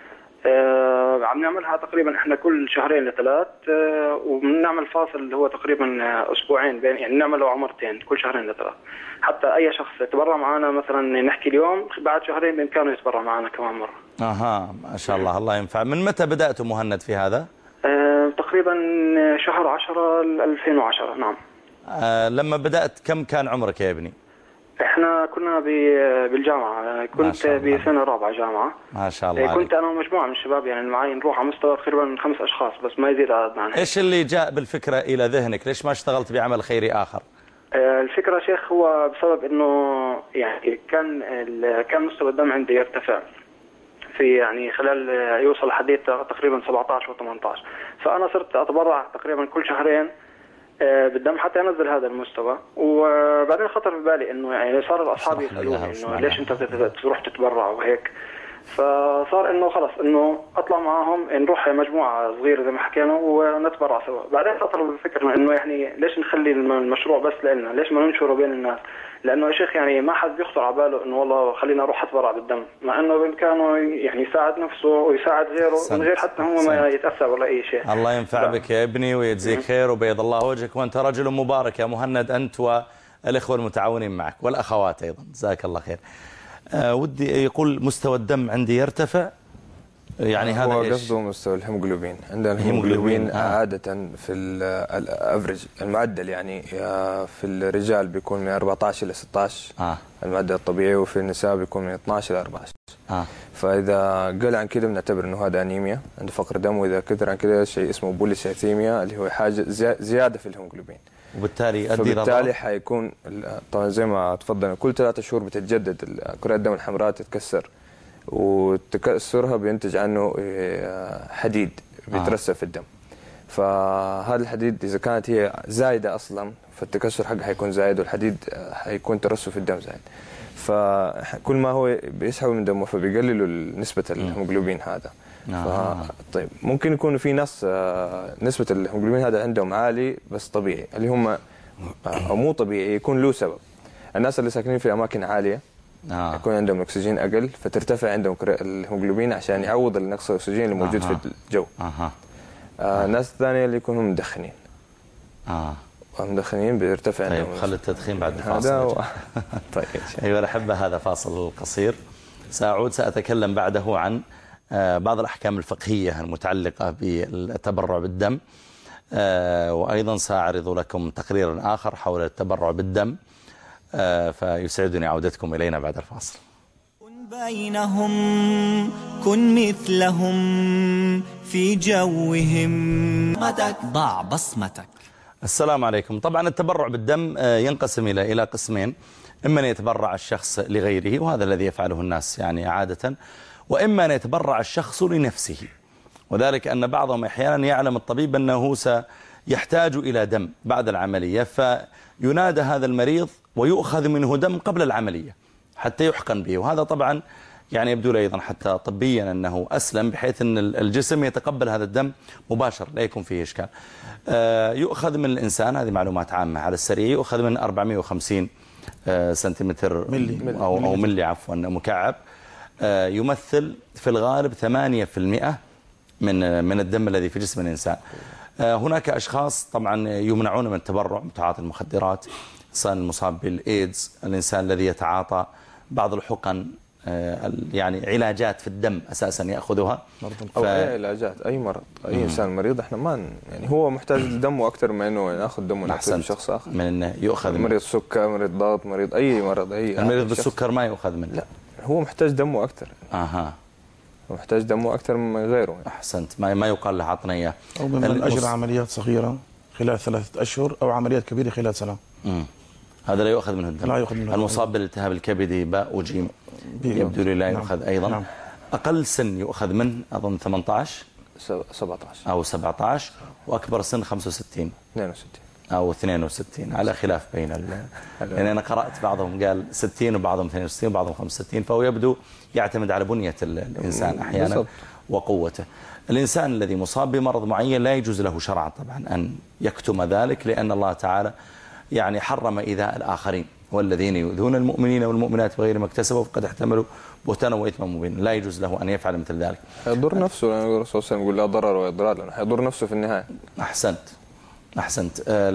آه عم نعملها تقريبا احنا كل شهرين لثلاث، آه وبنعمل فاصل اللي هو تقريبا اسبوعين بين، يعني نعمله عمرتين كل شهرين لثلاث، حتى اي شخص يتبرع معنا مثلا نحكي اليوم بعد شهرين بامكانه يتبرع معنا كمان مره. اها ما شاء الله، الله ينفع. من متى بدأتوا مهند في هذا؟ آه تقريبا شهر عشرة ألفين وعشرة. نعم. آه لما بدأت كم كان عمرك يا ابني؟ احنا كنا بالجامعة، كنت بسنة رابعة جامعة. ما شاء الله. كنت انا ومجموعة من الشباب يعني معي نروح على مستوى تقريبا خمس اشخاص بس ما يزيد عددنا عن هيك. ايش اللي جاء بالفكرة الى ذهنك؟ ليش ما اشتغلت بعمل خيري اخر؟ الفكرة شيخ هو بسبب انه يعني كان كان مستوى الدم عندي يرتفع في يعني خلال يوصل لحديث تقريبا سبعة عشر وثمانية عشر، فانا صرت اتبرع تقريبا كل شهرين بالدم حتى انزل هذا المستوى. وبعدين خطر في بالي انه يعني صار اصحابي يسالوني انه ليش انت تروح تتبرع وهيك، فصار انه خلص انه اطلع معاهم نروح مجموعه صغيره زي ما حكينا ونتبرع سوا. بعدين خطر بفكرنا انه يعني ليش نخلي المشروع بس لنا، ليش ما ننشره بين الناس؟ لانه يا شيخ يعني ما حد بيخطر على باله انه والله خلينا اروح اتبرع بالدم، مع انه بامكانه يعني يساعد نفسه ويساعد غيره من غير حتى هو ما يتاثر ولا اي شيء. الله ينفع بك يا ابني ويجزيك خير وبيض الله وجهك، وانت رجل مبارك يا مهند، انت والاخوه المتعاونين معك والاخوات ايضا، جزاك الله خير. أه ودي يقول مستوى الدم عندي يرتفع، يعني هذا هو قصده مستوى الهيموغلوبين. عندنا الهيموغلوبين آه. عادة في الافرج المعدل يعني في الرجال بيكون من أربعة عشر إلى ستة عشر آه. المعدل الطبيعي، وفي النساء بيكون من اثني عشر إلى أربعة عشر آه. فإذا قل عن كده بنعتبر إنه هذا أنيميا، عنده فقر دم، وإذا كثر عن كده شيء اسمه بوليسيثيميا اللي هو حاجة زيادة في الهيموغلوبين، وبالتالي أدي فبالتالي حيكون طبعا زي ما تفضلنا كل ثلاثة شهور بتتجدد كرات الدم الحمراء تتكسر وتكسرها بينتج عنه حديد بيترسب في الدم. فهذا الحديد إذا كانت هي زايدة أصلا فالتكسر حقها حيكون زايد والحديد حيكون ترسب في الدم زايد. فكل ما هو بيسحبوا من دمه فبيقللوا نسبة الهيموجلوبين هذا. آه. طيب ممكن يكون في ناس نسبة الهيموجلوبين هذا عندهم عالي بس طبيعي، اللي هم أو مو طبيعي يكون له سبب. الناس اللي ساكنين في أماكن عالية آه. يكون عندهم الأكسجين أقل فترتفع عندهم الهيموجلوبين عشان يعوض النقص الأكسجين اللي موجود آه. في الجو. آه. آه. الناس الثانية اللي يكونوا مدخنين. آه. مدخنين بيرتفع طيب عندهم. خلي التدخين بعد الفاصل. و... طيب أيها الأحبة هذا فاصل قصير، سأعود سأتكلم بعده عن بعض الأحكام الفقهية المتعلقة بالتبرع بالدم، وأيضا سأعرض لكم تقريرا آخر حول التبرع بالدم، فيسعدني عودتكم إلينا بعد الفاصل. كن بينهم كن مثلهم في جوهم ضع بصمتك. السلام عليكم. طبعا التبرع بالدم ينقسم إلى إلى قسمين، إما أن يتبرع الشخص لغيره وهذا الذي يفعله الناس يعني عادة، وإما أن يتبرع الشخص لنفسه، وذلك أن بعضهم أحيانا يعلم الطبيب أنه سيحتاج إلى دم بعد العملية فينادى هذا المريض ويؤخذ منه دم قبل العملية حتى يحقن به، وهذا طبعا يعني يبدو لي أيضا حتى طبيا أنه أسلم بحيث أن الجسم يتقبل هذا الدم مباشر لا يكون فيه إشكال. يؤخذ من الإنسان، هذه معلومات عامة على السريع، يؤخذ من أربعمائة وخمسين سنتيمتر ملي أو, أو ملي عفوا مكعب، يمثل في الغالب ثمانية بالمئة من من الدم الذي في جسم الإنسان. هناك أشخاص طبعا يمنعون من التبرع، متعاطي المخدرات، الإنسان المصاب بالإيدز، الإنسان الذي يتعاطى بعض الحقن يعني علاجات في الدم أساسا يأخذها ف... أو أي علاجات أي مرض أي مم. إنسان مريض إحنا ما يعني هو محتاج لدمه أكثر من إنه نأخذ دمه نعطيه شخص آخر، من إنه يؤخذ مريض سكر، مريض ضغط، مريض أي مرض أي المريض بالسكر ما يؤخذ منه، لا هو محتاج دمه أكثر. أها هو محتاج دمه أكثر من غيره. أحسنت، ما ما يقال له عطنا إياه. أو من المس... أجر عمليات صغيرة خلال ثلاثة أشهر أو عمليات كبيرة خلال سنة. امم هذا لا يؤخذ منه الدم. لا يؤخذ منه. المصاب بالالتهاب الكبدي باء وجيم يبدو لي لا يؤخذ نعم. أيضا نعم. أقل سن يؤخذ منه أظن ثمانية عشر سبعة عشر أو سبعة عشر، وأكبر سن خمسة وستين اثنين وستين أو اثنين وستين على خلاف بين ال... يعني أنا قرأت بعضهم قال ستين وبعضهم اثنين وستين وبعضهم خمسة وستين، فهو يبدو يعتمد على بنية الإنسان أحيانا بالضبط. وقوته. الإنسان الذي مصاب بمرض معين لا يجوز له شرعا طبعا أن يكتم ذلك، لأن الله تعالى يعني حرم إيذاء الآخرين، والذين يؤذون المؤمنين والمؤمنات بغير ما اكتسبوا فقد احتملوا بهتانا وإثما مبينا، لا يجوز له أن يفعل مثل ذلك. يضر نفسه، لأن الرسول صلى الله عليه وسلم يقول لا ضرر ولا ضرار، لأنه يضر نفسه في النهاية. أحسنت أحسنت.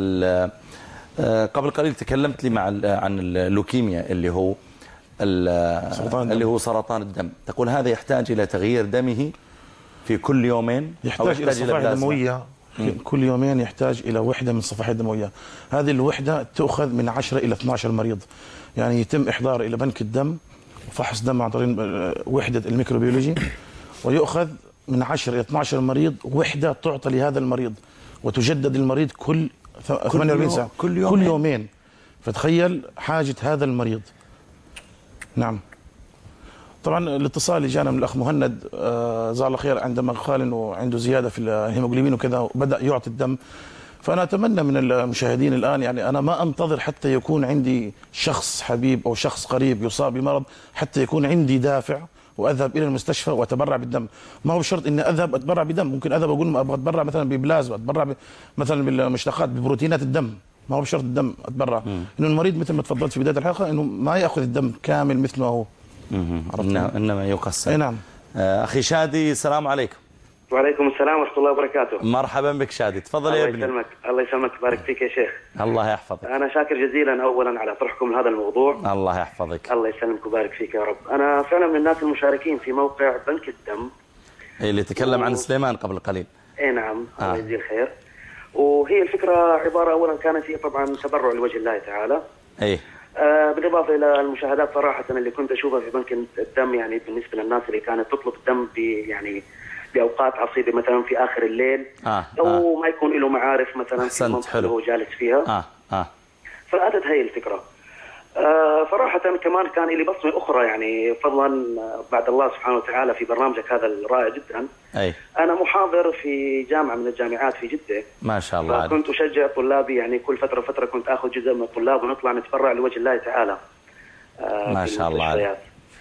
قبل قليل تكلمت لي مع عن اللوكيميا اللي هو اللي هو سرطان الدم، تقول هذا يحتاج إلى تغيير دمه في كل يومين، يحتاج, يحتاج إلى صفائح دموية كل يومين، يحتاج إلى وحدة من الصفائح الدموية. هذه الوحدة تأخذ من عشرة إلى اثني عشر مريض، يعني يتم إحضار إلى بنك الدم وفحص دم عن طريق وحدة الميكروبيولوجي، ويؤخذ من عشرة إلى اثني عشر مريض وحدة تعطى لهذا المريض، وتجدد المريض كل ثمانية وأربعين ساعة كل, يوم. كل يومين. فتخيل حاجة هذا المريض. نعم. طبعا الاتصال اللي جانا من الاخ مهند جزاه الله خير عندما قال انه عنده زياده في الهيموجلوبين وكذا وبدا يعطي الدم، فانا اتمنى من المشاهدين الان، يعني انا ما انتظر حتى يكون عندي شخص حبيب او شخص قريب يصاب بمرض حتى يكون عندي دافع واذهب الى المستشفى واتبرع بالدم. ما هو بشرط اني اذهب اتبرع بدم، ممكن اذهب اقول ابغى اتبرع مثلا ببلازما، اتبرع مثلا بالمشتقات ببروتينات الدم، ما هو بشرط الدم اتبرع. انه المريض مثل ما تفضلت في بدايه الحلقه انه ما ياخذ الدم كامل مثل ما هو، إنما يقسم. اي نعم. أخي شادي السلام عليكم. وعليكم السلام ورحمة الله وبركاته. مرحبا بك شادي، تفضل يا ابني. الله يسلمك الله يسلمك بارك فيك يا شيخ. الله يحفظك. أنا شاكر جزيلا أولا على طرحكم لهذا الموضوع. الله يحفظك. الله يسلمك وبارك فيك يا رب. أنا فعلا من الناس المشاركين في موقع بنك الدم اللي تكلم و... عن سليمان قبل قليل. اي نعم آه. الله يجزيه الخير. وهي الفكرة عبارة أولا كانت هي طبعا تبرع لوجه الله تعالى. ايه آه بالإضافة إلى المشاهدات صراحة اللي كنت أشوفها في بنك الدم، يعني بالنسبة للناس اللي كانت تطلب الدم يعني بأوقات عصيبة مثلا في آخر الليل آه. أو آه. ما يكون له معارف مثلا في المنطقة اللي هو جالس فيها. آه. آه. فأتت هي الفكرة. آه صراحة كمان كان لي بصمة أخرى يعني فضلا بعد الله سبحانه وتعالى في برنامجك هذا الرائع جدا. أي. أنا محاضر في جامعة من الجامعات في جدة. ما شاء الله. كنت أشجع طلابي يعني كل فترة فترة كنت أخذ جزء من الطلاب ونطلع نتبرع لوجه الله تعالى. آه ما شاء الله عليك.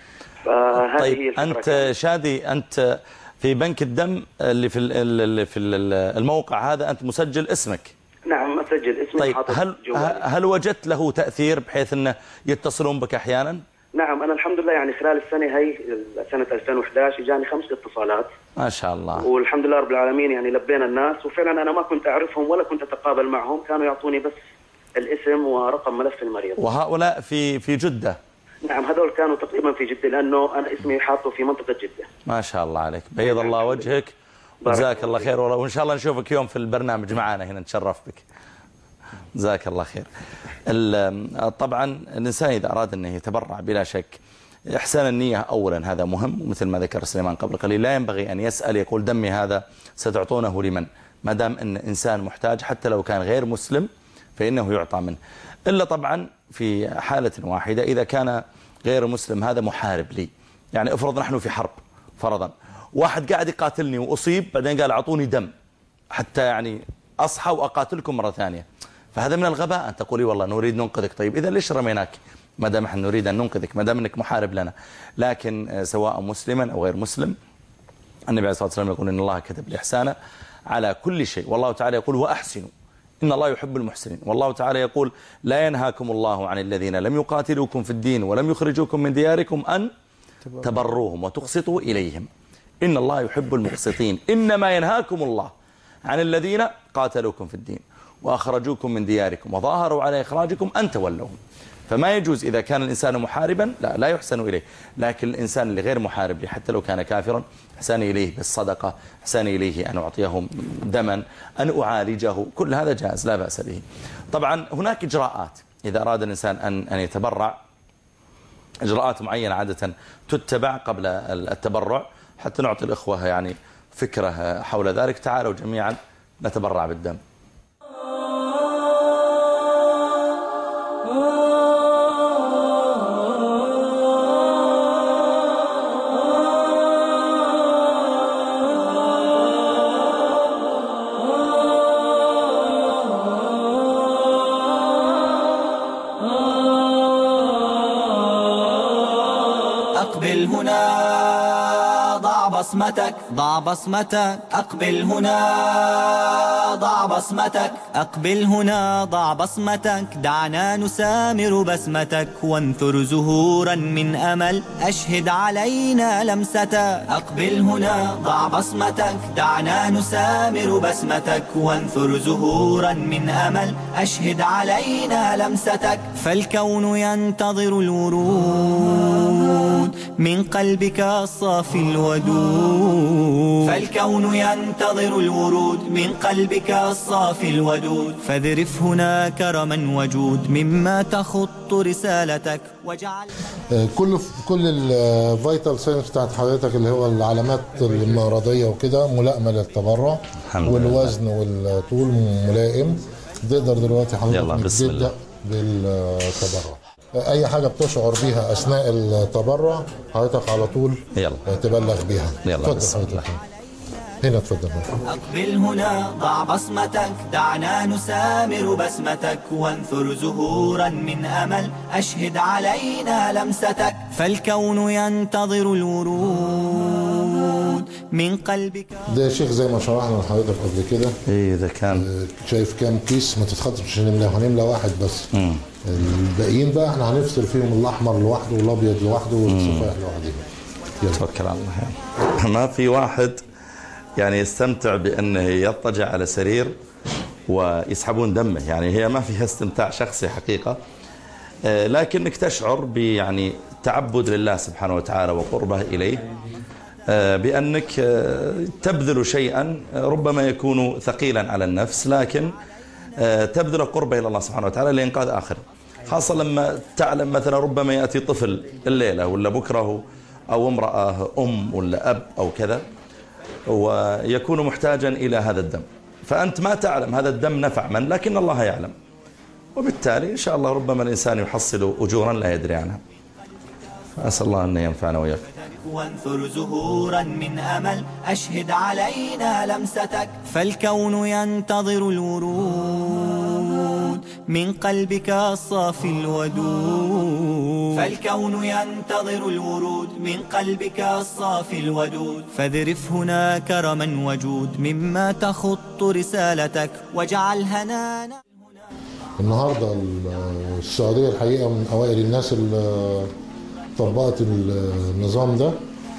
طيب هي أنت شادي أنت في بنك الدم اللي في اللي في الموقع هذا أنت مسجل اسمك؟ نعم مسجل اسمي. طيب هل جوالي. هل وجدت له تأثير بحيث أنه يتصلون بك أحيانا؟ نعم أنا الحمد لله يعني خلال السنة هي سنة ألفين وإحدى عشر جاني خمس اتصالات. ما شاء الله. والحمد لله رب العالمين يعني لبينا الناس وفعلا أنا ما كنت أعرفهم ولا كنت أتقابل معهم، كانوا يعطوني بس الاسم ورقم ملف المريض. وهؤلاء في في جدة؟ نعم هذول كانوا تقريبا في جدة لأنه أنا اسمي حاطه في منطقة جدة. ما شاء الله عليك، بيض الله وجهك وجزاك الله خير، وإن شاء الله نشوفك يوم في البرنامج معنا هنا نتشرف بك. جزاك الله خير. طبعا الإنسان إذا أراد أنه يتبرع بلا شك إحسان النية أولا هذا مهم، ومثل ما ذكر سليمان قبل قليل لا ينبغي أن يسأل يقول دمي هذا ستعطونه لمن، ما دام أن إنسان محتاج حتى لو كان غير مسلم فإنه يعطى منه، إلا طبعا في حالة واحدة إذا كان غير مسلم هذا محارب لي. يعني افرض نحن في حرب فرضا، واحد قاعد يقاتلني وأصيب بعدين قال أعطوني دم حتى يعني أصحى وأقاتلكم مرة ثانية، فهذا من الغباء أن تقولي والله نريد ننقذك. طيب إذا ليش رميناك ما دام احنا نريد أن ننقذك، ما دام أنك محارب لنا؟ لكن سواء مسلما أو غير مسلم النبي عليه الصلاة والسلام يقول إن الله كتب الإحسان على كل شيء، والله تعالى يقول وأحسنوا إن الله يحب المحسنين، والله تعالى يقول لا ينهاكم الله عن الذين لم يقاتلوكم في الدين ولم يخرجوكم من دياركم أن تبروهم وتقسطوا إليهم إن الله يحب المقسطين، إنما ينهاكم الله عن الذين قاتلوكم في الدين وأخرجوكم من دياركم وظاهروا على إخراجكم أن تولوهم. فما يجوز إذا كان الإنسان محاربا لا لا يحسن إليه، لكن الإنسان اللي غير محارب حتى لو كان كافرا أحسن إليه بالصدقة، أحسن إليه أن أعطيه دما، أن أعالجه، كل هذا جائز لا بأس به. طبعا هناك إجراءات إذا أراد الإنسان أن أن يتبرع، إجراءات معينة عادة تتبع قبل التبرع حتى نعطي الإخوة يعني فكرة حول ذلك. تعالوا جميعا نتبرع بالدم. أقبل هنا ضع بصمتك، ضع بصمتك، أقبل هنا ضع بصمتك، أقبل هنا ضع بصمتك، دعنا نسامر بسمتك وانثر زهورا من أمل أشهد علينا لمستك. أقبل هنا ضع بصمتك، دعنا نسامر بسمتك وانثر زهورا من أمل أشهد علينا لمستك. فالكون ينتظر الورود من قلبك الصافي الودود، فالكون ينتظر الورود من قلبك الصافي الودود، فاذرف هنا كرما وجود مما تخط رسالتك وجعل كل كل الفيتال ساينس بتاعت حضرتك اللي هو العلامات المرضيه وكده ملائمه للتبرع، والوزن والطول ملائم. تقدر دلوقتي حضرتك تبدا بالتبرع. اي حاجه بتشعر بيها اثناء التبرع حضرتك على طول يلا تبلغ بيها. اتفضل حضرتك هنا، اتفضل. أقبل هنا ضع بصمتك، دعنا نسامر بسمتك وانثر زهورا من أمل أشهد علينا لمستك. فالكون ينتظر الورود من قلبك. ده يا شيخ زي ما شرحنا لحضرتك قبل كده. ايه اذا كان شايف كام كيس، ما تتخطش مش هنملاه، هنملى واحد بس. مم. الباقيين بقى احنا هنفصل فيهم الأحمر لوحده والأبيض لوحده والصفائح لوحده. توكل على الله. ما في واحد يعني يستمتع بأنه يضطجع على سرير ويسحبون دمه، يعني هي ما فيها استمتاع شخصي حقيقة، لكنك تشعر بيعني تعبد لله سبحانه وتعالى وقربه إليه، بأنك تبذل شيئا ربما يكون ثقيلا على النفس، لكن تبذل قربه إلى الله سبحانه وتعالى لإنقاذ آخر. خاصة لما تعلم مثلا ربما يأتي طفل الليلة ولا بكره، أو امرأة أم ولا أب أو كذا، ويكون محتاجا إلى هذا الدم، فأنت ما تعلم هذا الدم نفع من، لكن الله يعلم. وبالتالي إن شاء الله ربما الإنسان يحصل أجورا لا يدري عنها. أسأل الله أن ينفعنا وياك. وانثر زهورا من أمل أشهد علينا لمستك، فالكون ينتظر الورود من قلبك الصافي الودود، فالكون ينتظر الورود من قلبك الصافي الودود، فاذرف هنا كرما وجود مما تخط رسالتك واجعل هنانا. النهاردة السعودية الحقيقة من أوائل الناس اللي طبقت النظام ده،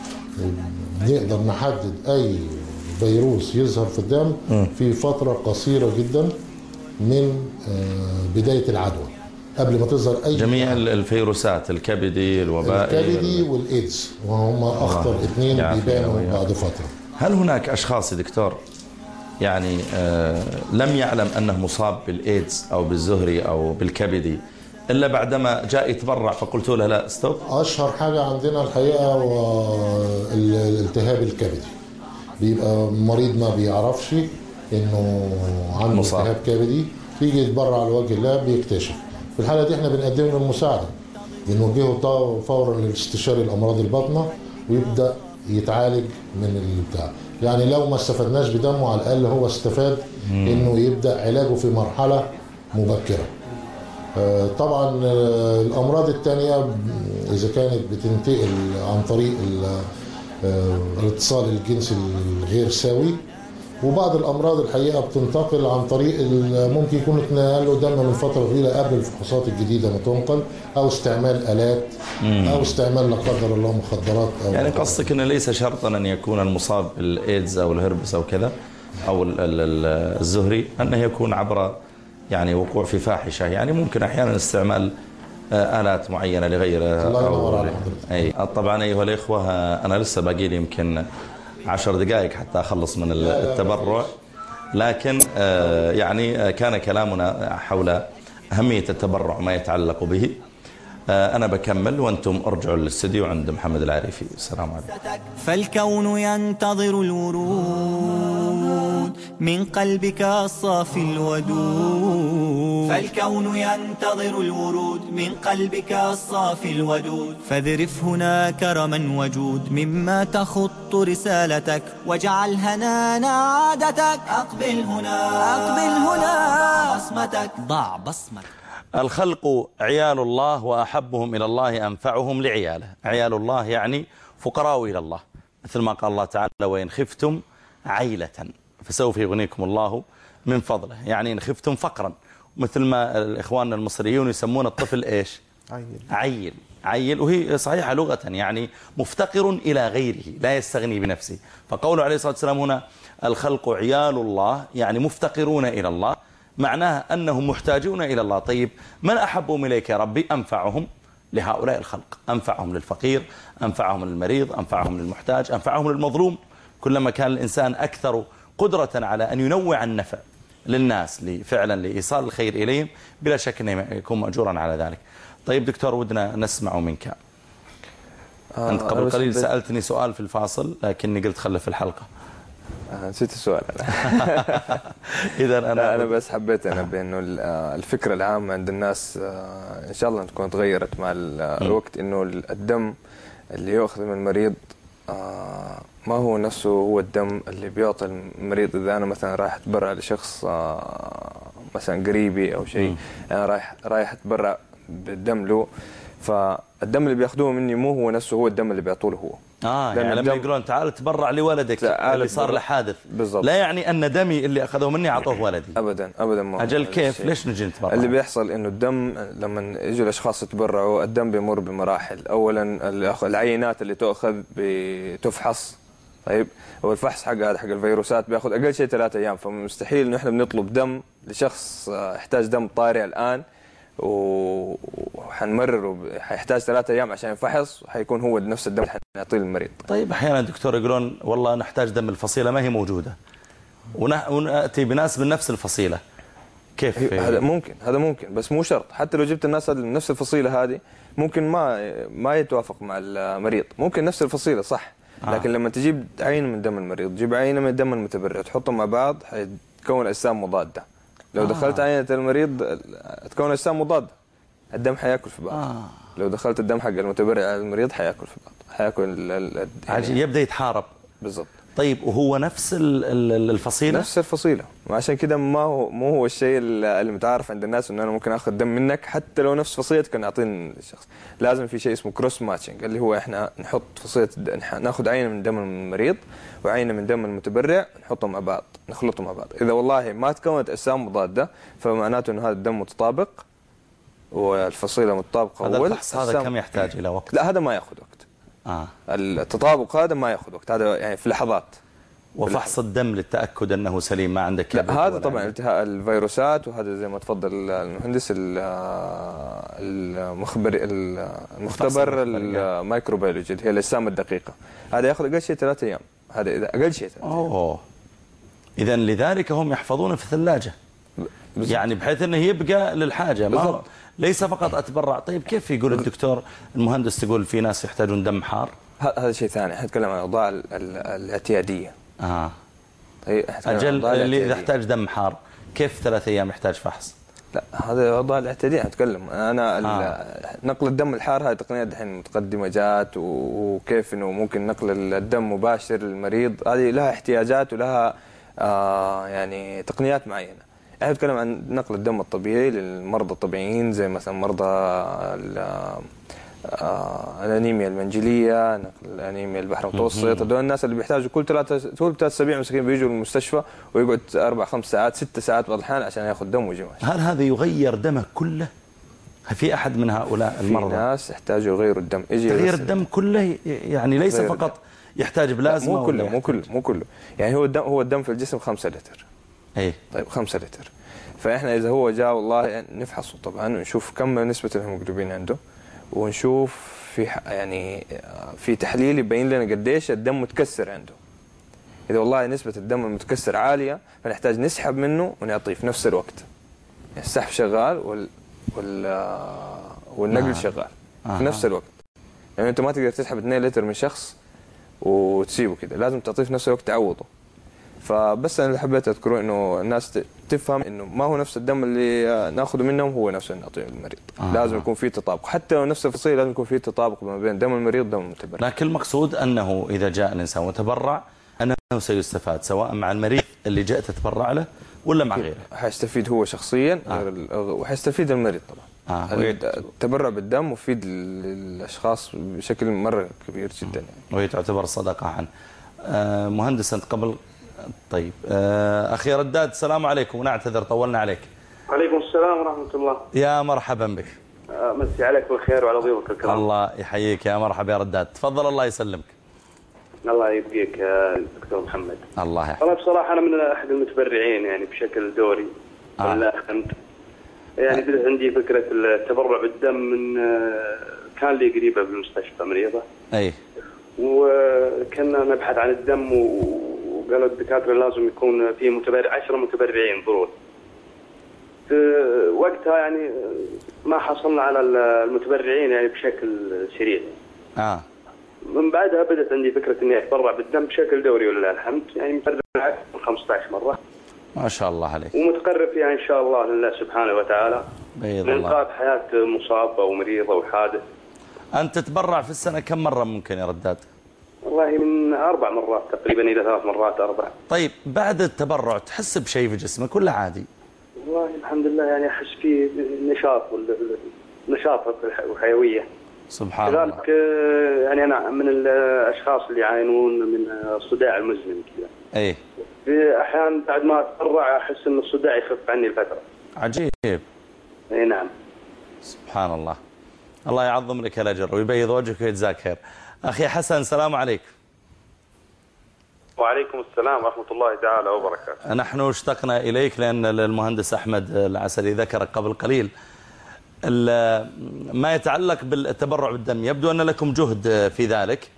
نقدر نحدد أي فيروس يظهر في الدم في فترة قصيرة جدا من بداية العدوى قبل ما تظهر أي جميع الفيروسات، الكبدي، الوبائي، الكبدي والإيدز، وهم أخطر اثنين بيبانوا بعد فترة. هل هناك أشخاص يا دكتور يعني آه لم يعلم أنه مصاب بالإيدز أو بالزهري أو بالكبدي إلا بعدما جاء يتبرع فقلت له لا ستوب؟ أشهر حاجة عندنا الحقيقة هو الالتهاب الكبدي. بيبقى مريض ما بيعرفش إنه عنده مصاب. التهاب كبدي، بيجي يتبرع لوجه الله بيكتشف. في الحالة دي احنا بنقدم له المساعدة، بنوجهه فورا لاستشاري الأمراض الباطنة ويبدأ يتعالج من البتاع. يعني لو ما استفدناش بدمه على الأقل هو استفاد مم. إنه يبدأ علاجه في مرحلة مبكرة. طبعا الأمراض التانية إذا كانت بتنتقل عن طريق الاتصال الجنسي الغير سوي، وبعض الأمراض الحقيقة بتنتقل عن طريق ممكن يكون اتنقل له دم من فترة طويلة قبل الفحوصات الجديدة ما تنقل، أو استعمال آلات أو استعمال لا قدر الله مخدرات. أو يعني قصدك أنه ليس شرطا أن يكون المصاب بالإيدز أو الهربس أو كذا أو الزهري أنه يكون عبر يعني وقوع في فاحشة، يعني ممكن أحيانا استعمال آلات معينة لغيرها. الله ينور عليك. أي طبعا أيها الإخوة، أنا لسه باقي لي يمكن عشر دقائق حتى أخلص من التبرع، لكن يعني كان كلامنا حول أهمية التبرع ما يتعلق به. أنا بكمل وأنتم ارجعوا للاستديو عند محمد العريفي. السلام عليكم. فالكون ينتظر الورود من قلبك الصافي الودود، فالكون ينتظر الورود من قلبك الصافي الودود، فاذرف هنا كرما وجود مما تخط رسالتك واجعل هنانا عادتك. أقبل هنا أقبل هنا بصمتك، ضع بصمتك. الخلق عيال الله وأحبهم إلى الله أنفعهم لعياله. عيال الله يعني فقراء إلى الله، مثل ما قال الله تعالى وإن خفتم عيلة فسوف يغنيكم الله من فضله، يعني إن خفتم فقرا، مثل ما الإخوان المصريون يسمون الطفل إيش؟ عيل. عيل عيل وهي صحيحة لغة، يعني مفتقر إلى غيره لا يستغني بنفسه. فقوله عليه الصلاة والسلام هنا الخلق عيال الله يعني مفتقرون إلى الله، معناه أنهم محتاجون إلى الله. طيب من أحبهم إليك يا ربي؟ أنفعهم لهؤلاء الخلق، أنفعهم للفقير، أنفعهم للمريض، أنفعهم للمحتاج، أنفعهم للمظلوم. كلما كان الإنسان أكثر قدرة على أن ينوع النفع للناس فعلا لإيصال الخير إليهم، بلا شك أنه يكون مأجورا على ذلك. طيب دكتور، ودنا نسمع منك. آه أنت قبل قليل سألتني سؤال في الفاصل لكني قلت خله في الحلقة. نسيت السؤال أنا. إذا أنا أنا بس حبيت أنا بأنه الفكرة العامة عند الناس إن شاء الله تكون تغيرت مع الوقت، إنه الدم اللي يأخذ من المريض ما هو نفسه هو الدم اللي بيعطي المريض. إذا أنا مثلا رايح أتبرع لشخص مثلا قريبي أو شيء، أنا رايح رايح أتبرع بالدم له، فالدم اللي بياخذوه مني مو هو نفسه هو الدم اللي بيعطوه هو. اه يعني لما يقولون تعال تبرع لولدك اللي صار له حادث، لا يعني ان دمي اللي اخذوه مني اعطوه ولدي. ابدا ابدا ما اجل كيف ليش نجي نتبرع؟ اللي بيحصل انه الدم لما يجوا الاشخاص يتبرعوا الدم بيمر بمراحل. اولا العينات اللي تؤخذ بتفحص، طيب هو الفحص حق هذا حق الفيروسات بياخذ اقل شيء ثلاثة ايام، فمستحيل انه احنا بنطلب دم لشخص يحتاج دم طارئ الان وحنمرره حيحتاج ثلاثة أيام عشان ينفحص، وحيكون هو نفس الدم اللي حنعطيه للمريض. طيب أحيانا دكتور يقولون والله نحتاج دم الفصيلة ما هي موجودة، ونأتي بناس من نفس الفصيلة، كيف؟ هذا ممكن هذا ممكن بس مو شرط. حتى لو جبت الناس من نفس الفصيلة هذه ممكن ما ما يتوافق مع المريض. ممكن نفس الفصيلة صح، لكن آه. لما تجيب عينة من دم المريض تجيب عينة من دم المتبرع تحطهم مع بعض حيتكون أجسام مضادة لو آه. دخلت عينة المريض تكون أجسام مضادة، الدم حياكل في بعض. آه. لو دخلت الدم حق المتبرع على المريض حياكل في بعض، حياكل ال يعني يبدأ يتحارب. بالضبط. طيب وهو نفس الفصيلة؟ نفس الفصيلة، وعشان كده ما هو مو هو الشيء المتعارف عند الناس انه انا ممكن اخذ دم منك حتى لو نفس فصيلتك نعطيه الشخص. لازم في شيء اسمه كروس ماتشنج، اللي هو احنا نحط فصيلة ناخذ عينة من دم المريض وعينة من دم المتبرع نحطهم مع بعض، نخلطهم مع بعض. اذا والله ما تكونت اجسام مضادة فمعناته انه هذا الدم متطابق والفصيلة متطابقة. هذا الفحص هذا كم يحتاج الى وقت؟ لا هذا ما ياخذ وقت. آه. التطابق هذا ما ياخذ وقت، هذا يعني في لحظات. وفحص الدم للتأكد أنه سليم ما عندك لا هذا طبعا التهاء الفيروسات، وهذا زي ما تفضل المهندس المخبر المختبر الميكروبيولوجي اللي هي الأجسام الدقيقة، هذا ياخذ أقل شيء ثلاثة أيام، هذا إذا أقل شيء ثلاثة أيام. أوه إذا لذلك هم يحفظونه في الثلاجة يعني بحيث أنه يبقى للحاجة، ما ليس فقط أتبرع. طيب كيف يقول الدكتور المهندس تقول في ناس يحتاجون دم حار؟ هذا شيء ثاني، احنا نتكلم عن الاوضاع الاعتياديه. اه اجل اللي اذا احتاج دم حار كيف ثلاث ايام يحتاج فحص؟ لا هذا الاوضاع الاعتياديه نتكلم. انا آه. نقل الدم الحار هذه تقنيه دحين متقدمه جات، وكيف انه ممكن نقل الدم مباشر للمريض، هذه لها احتياجات ولها آه يعني تقنيات معينه. احنا نتكلم عن نقل الدم الطبيعي للمرضى الطبيعيين زي مثلا مرضى آه الانيميا المنجليه، نقل الانيميا البحر المتوسط، هذول الناس اللي بيحتاجوا كل ثلاثة كل ثلاث اسابيع مسكين بيجوا المستشفى ويقعد اربع خمس ساعات ست ساعات بعض الاحيان عشان ياخذ دم ويجي ماشي. هل هذا يغير دمه كله؟ في احد من هؤلاء المرضى؟ في ناس يحتاجوا يغيروا الدم، يجي تغيير الدم كله يعني ليس فقط يحتاج بلازما؟ مو كله مو كله مو كله يعني هو الدم هو الدم في الجسم خمسة لتر. اي طيب خمسة لتر، فاحنا اذا هو جاء والله يعني نفحصه طبعا ونشوف كم نسبه الهيموجلوبين عنده، ونشوف في يعني في تحليل يبين لنا قديش الدم متكسر عنده. اذا والله نسبه الدم المتكسر عاليه فنحتاج نسحب منه ونعطيه في نفس الوقت. يعني السحب شغال وال وال والنقل آه. شغال آه. في نفس الوقت. يعني انت ما تقدر تسحب اثنين لتر من شخص وتسيبه كده، لازم تعطيه في نفس الوقت تعوضه. فبس انا اللي حبيت اذكره انه الناس تفهم انه ما هو نفس الدم اللي ناخذه منهم هو نفس اللي نعطيه للمريض. آه. لازم يكون في تطابق، حتى لو نفس الفصيله لازم يكون في تطابق ما بين دم المريض ودم المتبرع. لكن المقصود انه اذا جاء الانسان وتبرع انه سيستفاد سواء مع المريض اللي جاء تتبرع له ولا مع غيره. حيستفيد هو شخصيا آه. وحيستفيد المريض طبعا. آه. التبرع بالدم مفيد للاشخاص بشكل مره كبير جدا يعني. وهي تعتبر صدقه عنه. آه مهندس انت قبل طيب آه اخي رداد السلام عليكم ونعتذر طولنا عليك. وعليكم السلام ورحمه الله. يا مرحبا بك. آه مسي عليك بالخير وعلى ضيوفك الكرام. الله يحييك يا مرحبا يا رداد، تفضل الله يسلمك. الله يبقيك يا دكتور محمد. الله يحفظك. انا بصراحه انا من احد المتبرعين يعني بشكل دوري. آه. ولا كنت يعني بدأت عندي فكره التبرع بالدم من آه كان لي قريبه بالمستشفى مريضه. اي. وكنا نبحث عن الدم وقالوا الدكاتره لازم يكون في متبرع عشرة متبرعين ضروري. في وقتها يعني ما حصلنا على المتبرعين يعني بشكل سريع. اه. من بعدها بدأت عندي فكره اني اتبرع بالدم بشكل دوري ولله الحمد، يعني متبرع خمسة عشر مره. ما شاء الله عليك. ومتقرب فيها ان شاء الله لله سبحانه وتعالى. بيض الله. لإنقاذ حياه مصاب او مريض او حادث. انت تتبرع في السنه كم مره ممكن يا رداد؟ والله من أربع مرات تقريبا إلى ثلاث مرات أربع. طيب بعد التبرع تحس بشيء في جسمك ولا عادي؟ والله الحمد لله يعني أحس في نشاط نشاط وحيوية. سبحان الله. كذلك يعني أنا من الأشخاص اللي يعانون من الصداع المزمن كذا. إيه. في أحيان بعد ما أتبرع أحس إن الصداع يخف عني الفترة. عجيب. إيه نعم. سبحان الله. الله يعظم لك الأجر ويبيض وجهك ويجزاك خير. أخي حسن السلام عليكم. وعليكم السلام ورحمة الله تعالى وبركاته. نحن اشتقنا إليك لأن المهندس أحمد العسلي ذكرك قبل قليل ما يتعلق بالتبرع بالدم، يبدو أن لكم جهد في ذلك.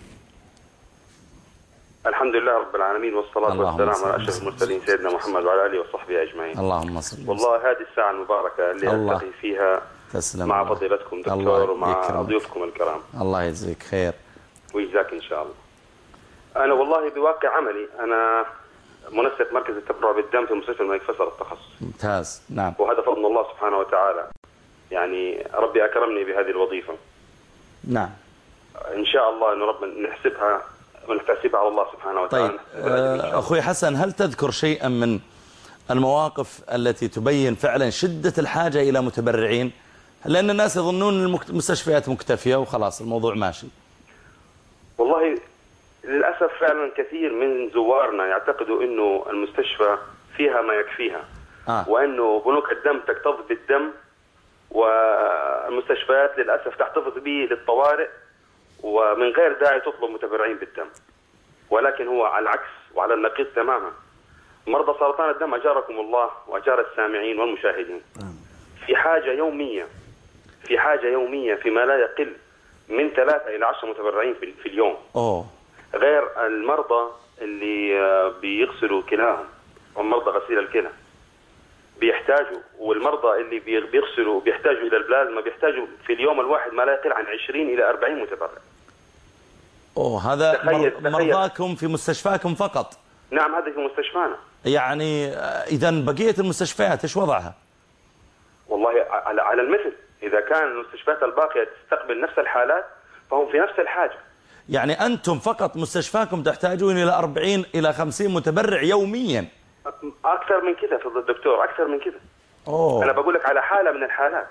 الحمد لله رب العالمين والصلاة والسلام على أشرف المرسلين سيدنا محمد وعلى آله وصحبه أجمعين. اللهم صل. والله هذه الساعة المباركة اللي ألتقي فيها تسلم مع فضيلتكم دكتور ومع ضيوفكم الكرام. الله يجزيك خير ويجزاك إن شاء الله. أنا والله بواقع عملي أنا منسق مركز التبرع بالدم في مستشفى الملك فيصل التخصص. ممتاز. نعم. وهذا فضل الله سبحانه وتعالى، يعني ربي أكرمني بهذه الوظيفة. نعم. إن شاء الله أن رب نحسبها ونحتسبها على الله سبحانه وتعالى. طيب أخوي حسن، هل تذكر شيئا من المواقف التي تبين فعلا شدة الحاجة إلى متبرعين؟ لأن الناس يظنون المستشفيات مكتفية وخلاص الموضوع ماشي. والله للأسف فعلا كثير من زوارنا يعتقدوا أنه المستشفى فيها ما يكفيها. آه. وأنه بنوك الدم تكتظ بالدم، والمستشفيات للأسف تحتفظ به للطوارئ ومن غير داعي تطلب متبرعين بالدم. ولكن هو على العكس وعلى النقيض تماما. مرضى سرطان الدم أجاركم الله وأجار السامعين والمشاهدين في حاجة يومية في حاجة يومية فيما لا يقل من ثلاثة إلى عشرة متبرعين في اليوم. أوه. غير المرضى اللي بيغسلوا كلاهم ومرضى غسيل الكلى بيحتاجوا، والمرضى اللي بيغسلوا بيحتاجوا إلى البلازما بيحتاجوا في اليوم الواحد ما لا يقل عن عشرين إلى أربعين متبرع. أوه، هذا تخيل مرضاكم تخيل. في مستشفاكم فقط؟ نعم، هذا في مستشفانا. يعني إذا بقية المستشفيات إيش وضعها؟ والله على على المثل، إذا كان المستشفيات الباقية تستقبل نفس الحالات فهم في نفس الحاجة. يعني أنتم فقط مستشفاكم تحتاجون إلى أربعين إلى خمسين متبرع يوميا؟ أكثر من كذا في الدكتور، أكثر من كذا. أوه. أنا بقول لك على حالة من الحالات،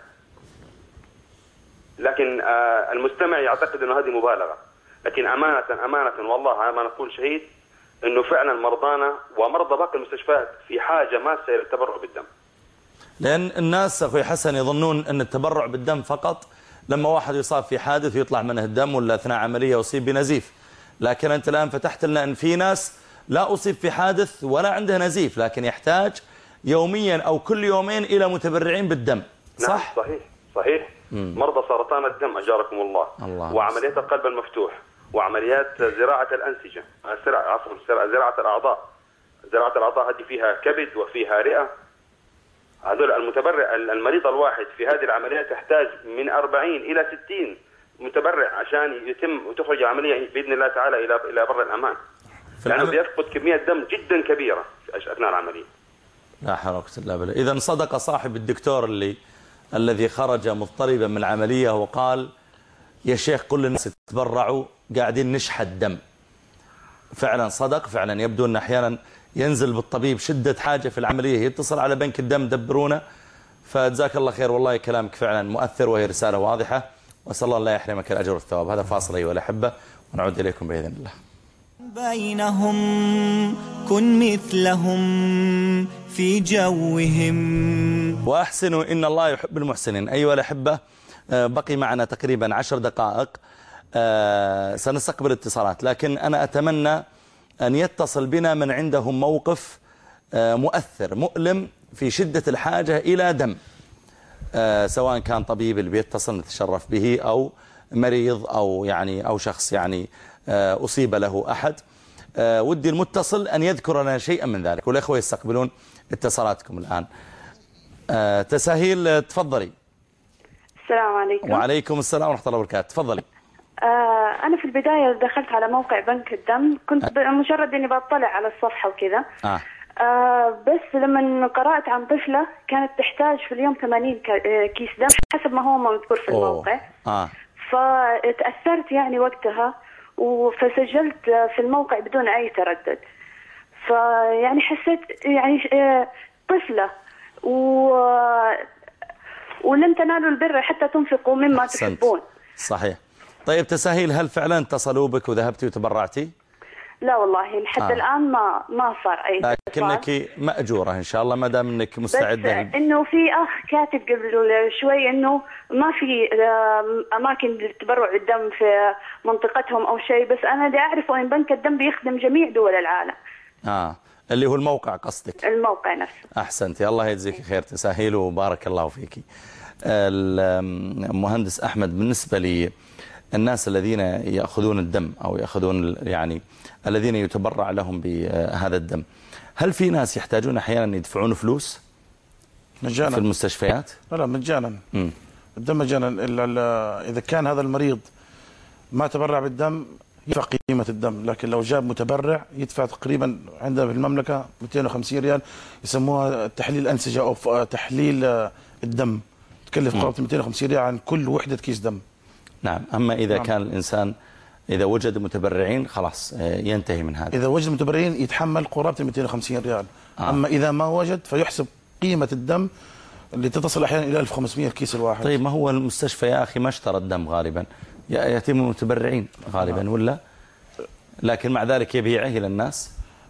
لكن آه المستمع يعتقد أنه هذه مبالغة، لكن أمانة أمانة والله ما نقول شهيد أنه فعلا مرضانا ومرضى باقي المستشفيات في حاجة ماسة للتبرع بالدم. لأن الناس أخوي حسن يظنون أن التبرع بالدم فقط لما واحد يصاب في حادث ويطلع منه الدم، ولا أثناء عملية يصيب بنزيف. لكن أنت الآن فتحت لنا أن في ناس لا أصيب في حادث ولا عنده نزيف، لكن يحتاج يوميا أو كل يومين إلى متبرعين بالدم. صح؟ نعم صحيح صحيح. مم. مرضى سرطان الدم أجاركم الله, الله وعمليات القلب المفتوح وعمليات زراعة الأنسجة، عفوا زراعة الأعضاء. زراعة الأعضاء هذه فيها كبد وفيها رئة. هذول المتبرع المريض الواحد في هذه العمليات يحتاج من أربعين إلى ستين متبرع عشان يتم وتخرج العملية بإذن الله تعالى إلى إلى بر الأمان. لأنه بيفقد كمية دم جدا كبيرة أثناء العملية. لا حول ولا قوة إلا بالله. إذا صدق صاحب الدكتور اللي الذي خرج مضطربا من العملية وقال يا شيخ كل الناس يتبرعوا قاعدين نشحت دم. فعلا صدق، فعلا يبدو أن أحيانا ينزل بالطبيب شدة حاجة في العملية يتصل على بنك الدم دبرونا. فجزاك الله خير، والله كلامك فعلا مؤثر وهي رسالة واضحة، وأسأل الله لا يحرمك الأجر والثواب. هذا فاصل أيها الأحبة ونعود إليكم بإذن الله. بينهم كن مثلهم في جوهم وأحسنوا إن الله يحب المحسنين. أيها الأحبة، بقي معنا تقريبا عشر دقائق سنستقبل اتصالات، لكن أنا أتمنى أن يتصل بنا من عندهم موقف مؤثر مؤلم في شدة الحاجة إلى دم، سواء كان طبيب اللي بيتصل نتشرف به أو مريض أو يعني أو شخص يعني أصيب له أحد. ودي المتصل أن يذكر لنا شيئا من ذلك، والأخوة يستقبلون اتصالاتكم الآن. تساهيل تفضلي. السلام عليكم. وعليكم السلام ورحمة الله وبركاته. تفضلي. أنا في البداية دخلت على موقع بنك الدم، كنت مجرد إني بطلع على الصفحة وكذا. آه. آه بس لما قرأت عن طفلة كانت تحتاج في اليوم ثمانين كيس دم حسب ما هو مذكور في الموقع. آه. فتأثرت يعني وقتها فسجلت في الموقع بدون أي تردد. فيعني حسيت يعني طفلة و... ولن تنالوا البر حتى تنفقوا مما تحبون. صحيح. طيب تساهيل، هل فعلا اتصلوا بك وذهبتي وتبرعتي؟ لا والله لحد آه. الآن ما ما صار أي لكنك مأجورة إن شاء الله ما دام إنك مستعدة. بس إنه في أخ كاتب قبل شوي إنه ما في أماكن للتبرع بالدم في منطقتهم أو شيء، بس أنا اللي أعرفه إن بنك الدم بيخدم جميع دول العالم. آه اللي هو الموقع قصدك؟ الموقع نفسه. أحسنتي، الله يجزيك خير تساهيل وبارك الله فيك. المهندس أحمد، بالنسبة لي الناس الذين يأخذون الدم أو يأخذون يعني الذين يتبرع لهم بهذا الدم، هل في ناس يحتاجون أحيانا يدفعون فلوس مجانا في المستشفيات؟ لا لا مجانا. م. الدم مجانا، إلا إذا كان هذا المريض ما تبرع بالدم يدفع قيمة الدم، لكن لو جاب متبرع يدفع تقريبا عندنا في المملكة مئتين وخمسين ريال، يسموها تحليل الأنسجة أو تحليل الدم، تكلف قرابة مئتين وخمسين ريال عن كل وحدة كيس دم. نعم. أما إذا نعم. كان الإنسان إذا وجد متبرعين خلاص ينتهي من هذا. إذا وجد متبرعين يتحمل قرابة مئتين وخمسين ريال. آه. أما إذا ما وجد فيحسب قيمة الدم اللي تصل أحيانا إلى ألف وخمسمئة الكيس الواحد. طيب ما هو المستشفى يا أخي ما اشترى الدم غالبا، يتم المتبرعين غالبا ولا؟ لكن مع ذلك يبيعه إلى الناس.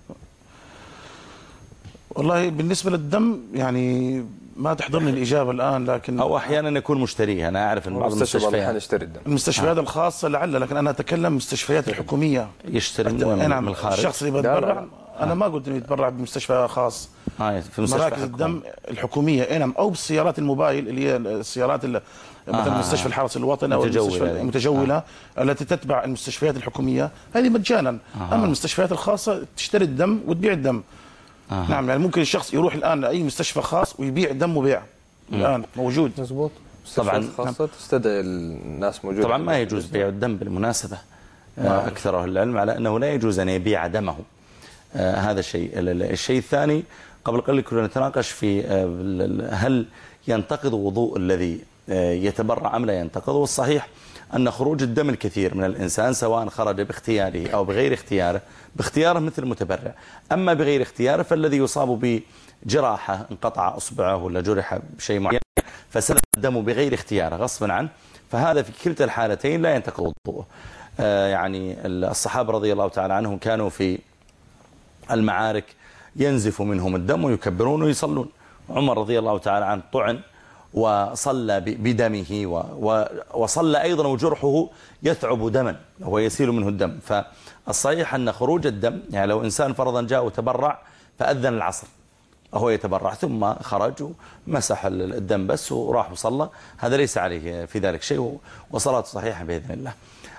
والله بالنسبة للدم يعني ما تحضرني الإجابة الآن، لكن أو أحيانا يكون مشتريه. أنا أعرف أن بعض المستشفيات يشتري الدم. المستشفيات آه. الخاصة لعل، لكن أنا أتكلم المستشفيات الحكومية يشتري من الخارج. الشخص اللي بيتبرع أنا آه. ما قلت إنه يتبرع بمستشفى خاص. آه في مراكز الدم الحكومية إنما أو بالسيارات الموبايل اللي هي السيارات اللي مثلا آه. مستشفى الحرس الوطني أو المستشفى المتجولة آه. التي تتبع المستشفيات الحكومية هذه مجانا. آه. أما المستشفيات الخاصة تشتري الدم وتبيع الدم. آه. نعم يعني ممكن الشخص يروح الآن لأي مستشفى خاص ويبيع دم وبيع. الآن موجود. مزبوط. طبعا خاصة تستدعي الناس موجودة. طبعا ما يجوز بيع الدم بالمناسبة. آه. أكثر أهل العلم على أنه لا يجوز أن يبيع دمه. آه هذا الشيء. الشيء الثاني قبل قليل كنا نتناقش في آه هل ينتقض وضوء الذي آه يتبرع أم لا ينتقض. والصحيح أن خروج الدم الكثير من الإنسان سواء خرج باختياره أو بغير اختياره، باختياره مثل المتبرع، أما بغير اختياره فالذي يصاب بجراحة انقطع أصبعه ولا جرح بشيء معين فسال الدم بغير اختياره غصبا عنه، فهذا في كلتا الحالتين لا ينتقض وضوءه. آه يعني الصحابة رضي الله تعالى عنهم كانوا في المعارك ينزف منهم الدم ويكبرون ويصلون. عمر رضي الله تعالى عنه طعن وصلى بدمه وصلى أيضا وجرحه يثعب دما وهو يسيل منه الدم. فالصحيح أن خروج الدم يعني لو إنسان فرضا جاء وتبرع فأذن العصر وهو يتبرع ثم خرج ومسح الدم بس وراح وصلى، هذا ليس عليه في ذلك شيء وصلاته صحيحة بإذن الله.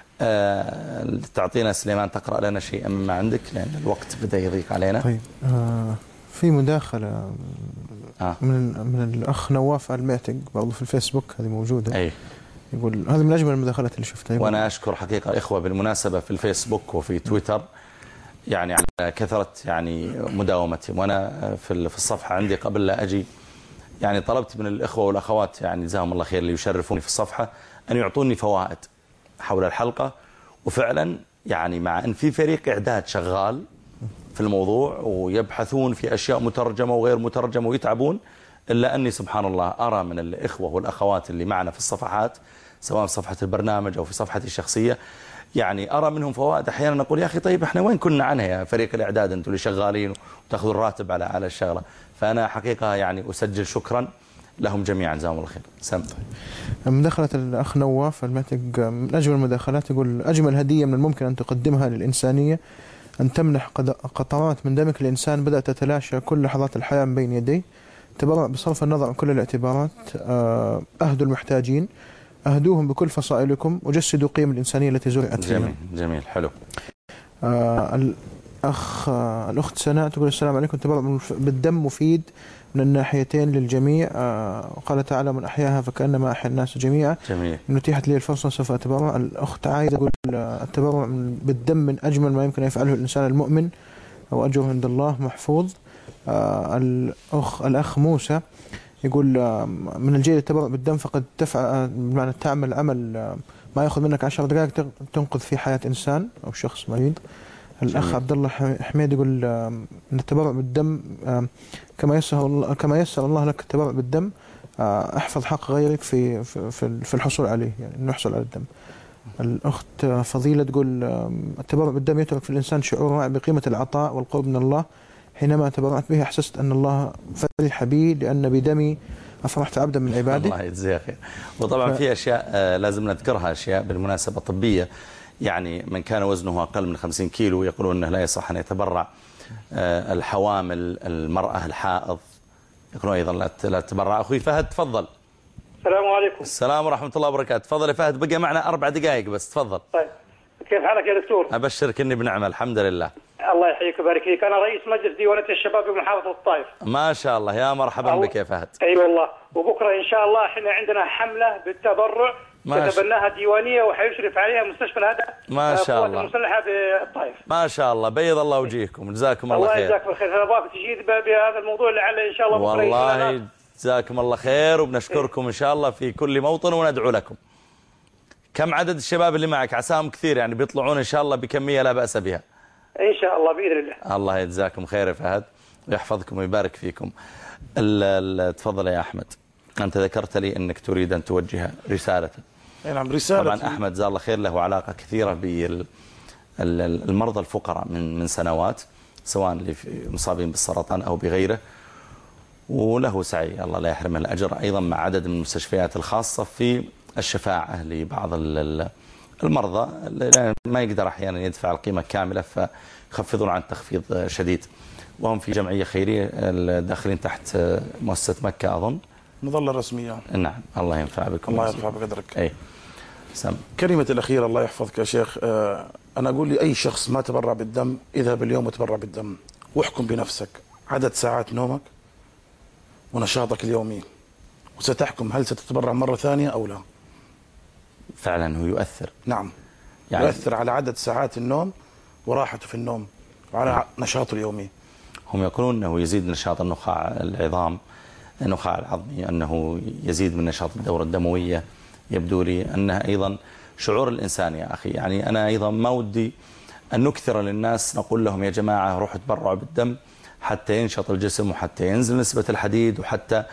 أه تعطينا سليمان تقرأ لنا شيئا مما عندك لأن الوقت بدأ يضيق علينا. طيب آه في مداخلة آه. من من الأخ نواف المعتق برضه في الفيسبوك، هذه موجودة. أي. يقول هذه من أجمل المداخلات اللي شفتها. وأنا أشكر حقيقة الإخوة بالمناسبة في الفيسبوك وفي تويتر يعني على كثرة يعني مداومتهم. وأنا في في الصفحة عندي قبل لا أجي يعني طلبت من الإخوة والأخوات يعني جزاهم الله خير اللي يشرفوني في الصفحة أن يعطوني فوائد حول الحلقة، وفعلا يعني مع أن في فريق إعداد شغال في الموضوع ويبحثون في أشياء مترجمة وغير مترجمة ويتعبون، إلا أني سبحان الله أرى من الإخوة والأخوات اللي معنا في الصفحات سواء في صفحة البرنامج أو في صفحتي الشخصية يعني أرى منهم فوائد أحيانا نقول يا أخي طيب إحنا وين كنا عنها يا فريق الإعداد أنتم اللي شغالين وتأخذوا الراتب على على الشغلة. فأنا حقيقة يعني أسجل شكرا لهم جميعا جزاهم الله خير. سم. مداخلة الأخ نواف المعتق من أجمل المداخلات، يقول أجمل هدية من الممكن أن تقدمها للإنسانية أن تمنح قطرات من دمك الإنسان بدأت تتلاشى كل لحظات الحياة من بين يديه. تبرع بصرف النظر عن كل الاعتبارات، أهدوا المحتاجين، أهدوهم بكل فصائلكم، وجسدوا قيم الإنسانية التي زرعت فيها. جميل جميل حلو. آه الأخ آه الأخت سناء تقول السلام عليكم، التبرع بالدم مفيد من الناحيتين للجميع. آه قال تعالى من أحياها فكأنما أحيا الناس جميعا. جميل. إن أتيحت لي الفرصة سوف أتبرع. الأخت عايدة تقول التبرع بالدم من أجمل ما يمكن أن يفعله الإنسان المؤمن أو أجره عند الله محفوظ. آه الأخ الأخ موسى يقول من الجيد التبرع بالدم فقد تفعل بمعنى تعمل عمل ما يأخذ منك عشر دقائق تنقذ في حياة إنسان أو شخص مريض. الأخ عبد الله حميد يقول أن التبرع بالدم كما يسر الله كما يسر الله لك التبرع بالدم احفظ حق غيرك في في في الحصول عليه، يعني انه يحصل على الدم. الأخت فضيلة تقول التبرع بالدم يترك في الإنسان شعور واعي بقيمة العطاء والقرب من الله. حينما تبرعت به أحسست أن الله فرح بي لأن بدمي أفرحت عبدا من عباده. الله يجزيه خير. وطبعا ف... في أشياء لازم نذكرها، أشياء بالمناسبة طبية، يعني من كان وزنه أقل من خمسين كيلو يقولون أنه لا يصح أن يتبرع. الحوامل، المرأة الحائض يقولون أيضا لا تتبرع. أخوي فهد تفضل. السلام عليكم. السلام ورحمة الله وبركاته. تفضل يا فهد، بقى معنا أربع دقائق بس، تفضل. طيب كيف حالك يا دكتور؟ أبشرك إني بنعمة الحمد لله. الله يحييك ويبارك فيك. أنا رئيس مجلس ديوانية الشباب بمحافظة الطائف. ما شاء الله، يا مرحبا بك يا فهد. أي أيوة والله. وبكرة إن شاء الله إحنا عندنا حملة بالتبرع تتبناها ديوانيه وحيشرف عليها مستشفى الهدى ما شاء الله المسلحه في الطائف. ما شاء الله، بيض الله وجيهكم، جزاكم الله خير. الله يجزاك بالخير. انا باك تجيد بهذا الموضوع لعل ان شاء الله والله جزاكم الله خير، وبنشكركم ان شاء الله في كل موطن وندعو لكم. كم عدد الشباب اللي معك؟ عساهم كثير يعني بيطلعون ان شاء الله بكميه لا باس بها ان شاء الله باذن الله. الله يجزاكم خير يا فهد ويحفظكم ويبارك فيكم. تفضل يا احمد، انت ذكرت لي انك تريد ان توجه رساله. نعم رساله. طبعا احمد جزاه الله خير له علاقه كثيره بالمرضى الفقراء من من سنوات، سواء اللي مصابين بالسرطان او بغيره، وله سعي الله لا يحرمه الاجر ايضا مع عدد من المستشفيات الخاصه في الشفاعه لبعض المرضى اللي ما يقدر احيانا يدفع القيمه كامله فيخفضون عن تخفيض شديد، وهم في جمعيه خيريه داخلين تحت مؤسسه مكه اظن، مظله رسميه. نعم الله ينفع بكم. الله يرفع بقدرك. اي سم. كلمتي الاخيره الله يحفظك يا شيخ، انا اقول لاي شخص ما تبرع بالدم اذهب اليوم وتبرع بالدم، واحكم بنفسك عدد ساعات نومك ونشاطك اليومي، وستحكم هل ستتبرع مرة ثانية أو لا. فعلا هو يؤثر. نعم يعني يؤثر على عدد ساعات النوم وراحته في النوم وعلى نشاطه اليومي. هم يقولون أنه يزيد نشاط النخاع العظام، النخاع العظمي، أنه يزيد من نشاط الدورة الدموية. يبدو لي أنها أيضا شعور الإنسان يا أخي، يعني أنا أيضا ما ودي أن نكثر للناس نقول لهم يا جماعة روحوا تبرعوا بالدم حتى ينشط الجسم وحتى ينزل نسبة الحديد وحتى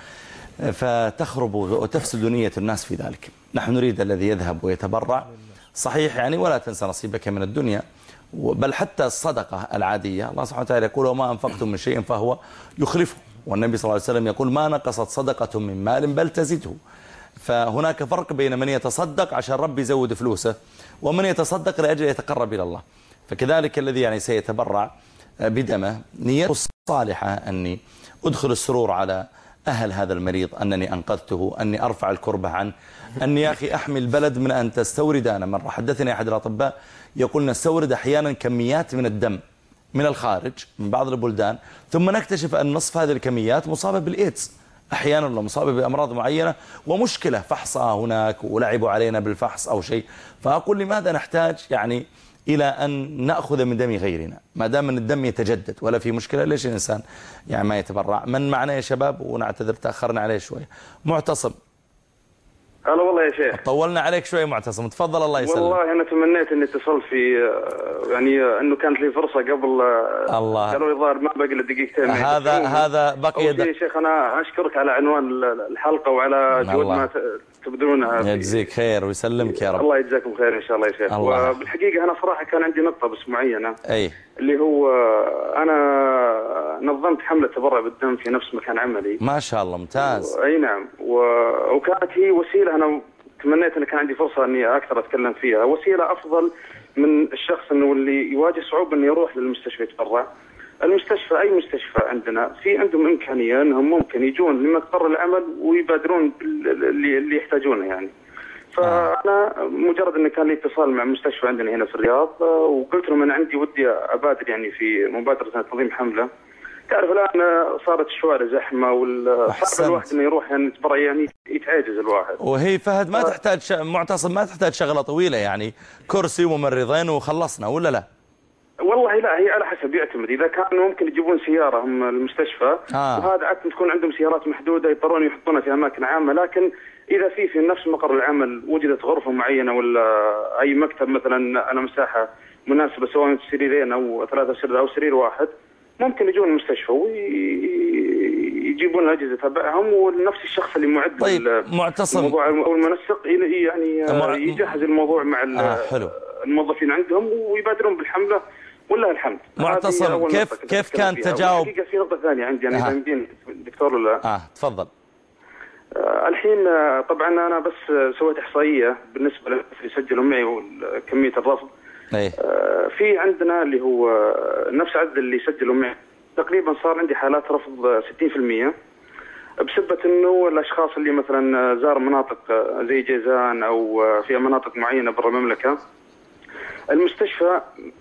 فتخرب وتفسد نية الناس في ذلك. نحن نريد الذي يذهب ويتبرع صحيح يعني ولا تنسى نصيبك من الدنيا، بل حتى الصدقة العادية الله سبحانه وتعالى يقول وما أنفقتم من شيء فهو يخلفه، والنبي صلى الله عليه وسلم يقول ما نقصت صدقة من مال بل تزيده. فهناك فرق بين من يتصدق عشان رب يزود فلوسه ومن يتصدق لأجل يتقرب إلى الله. فكذلك الذي يعني سيتبرع بدمه نيته صالحة أني أدخل السرور على أهل هذا المريض، أنني أنقذته، أني أرفع الكربة عنه، أني يا أخي أحمي البلد من أن تستورد. أنا مرة حدثني أحد الأطباء يقول نستورد أحيانا كميات من الدم من الخارج من بعض البلدان، ثم نكتشف أن نصف هذه الكميات مصابة بالإيدز أحيانا، ولا مصابة بأمراض معينة ومشكلة فحصها هناك ولعبوا علينا بالفحص أو شيء. فأقول لماذا نحتاج يعني إلى أن نأخذ من دم غيرنا ما دام من الدم يتجدد ولا في مشكلة؟ ليش الإنسان يعني ما يتبرع؟ من معنا يا شباب؟ ونعتذر تأخرنا عليه شوي. معتصم. هلا والله يا شيخ. طولنا عليك شوي معتصم، تفضل الله يسلمك. والله أنا تمنيت أني اتصلت في يعني أنه كانت لي فرصة قبل الله. قالوا لي ظاهر ما بقي إلا دقيقتين. هذا هذا بقي يا شيخ أنا أشكرك على عنوان الحلقة وعلى جهود ما تبذلونها. يجزيك خير ويسلمك يا رب. الله يجزاكم خير إن شاء الله يا شيخ. الله. وبالحقيقة أنا صراحة كان عندي نقطة بس معينة. أي. اللي هو أنا نظمت حملة تبرع بالدم في نفس مكان عملي. ما شاء الله ممتاز. أي نعم. وكانت هي وسيلة أنا تمنيت أن كان عندي فرصة أني أكثر أتكلم فيها، وسيلة أفضل من الشخص أنه اللي يواجه صعوبة أنه يروح للمستشفى يتبرع. المستشفى أي مستشفى عندنا في عندهم إمكانية أنهم ممكن يجون لمقر العمل ويبادرون اللي اللي يحتاجونه يعني. فأنا مجرد أن كان لي اتصال مع مستشفى عندنا هنا في الرياض وقلت لهم أنا عندي ودي أبادر يعني في مبادرة تنظيم حملة. تعرف الآن صارت الشوارع زحمة والصعب الواحد إنه يروح يعني يتبرع يعني يتعجز الواحد. وهي فهد ما تحتاج ش... معتصم ما تحتاج شغلة طويلة يعني كرسي وممرضين وخلصنا ولا لا؟ والله لا هي على حسب يعتمد. إذا كانوا ممكن يجيبون سيارة هم المستشفى آه. وهذا عادة تكون عندهم سيارات محدودة يضطرون يحطونها في أماكن عامة، لكن إذا في في نفس مقر العمل وجدت غرفة معينة ولا أي مكتب مثلا على مساحة مناسبة سواء سريرين أو ثلاثة سرير أو سرير واحد ممكن يجون المستشفى ويجيبون الأجهزة تبعهم ونفس الشخص اللي معد طيب معتصم الموضوع أو المنسق يعني مع... يجهز الموضوع مع آه حلو. الموظفين عندهم ويبادرون بالحملة والله الحمد. معتصم كيف كيف كان تجاوب؟ في نقطة ثانية عندي أنا إذا يمديني دكتور ولا؟ آه تفضل. آه الحين آه طبعا أنا بس سويت إحصائية بالنسبة للي سجلوا معي وكمية الرفض. أيه. آه في عندنا اللي هو نفس عدد اللي سجلوا معي تقريبا صار عندي حالات رفض ستين بالمئة بسبة انه الاشخاص اللي مثلا زار مناطق زي جيزان او في مناطق معينة برا المملكة المستشفى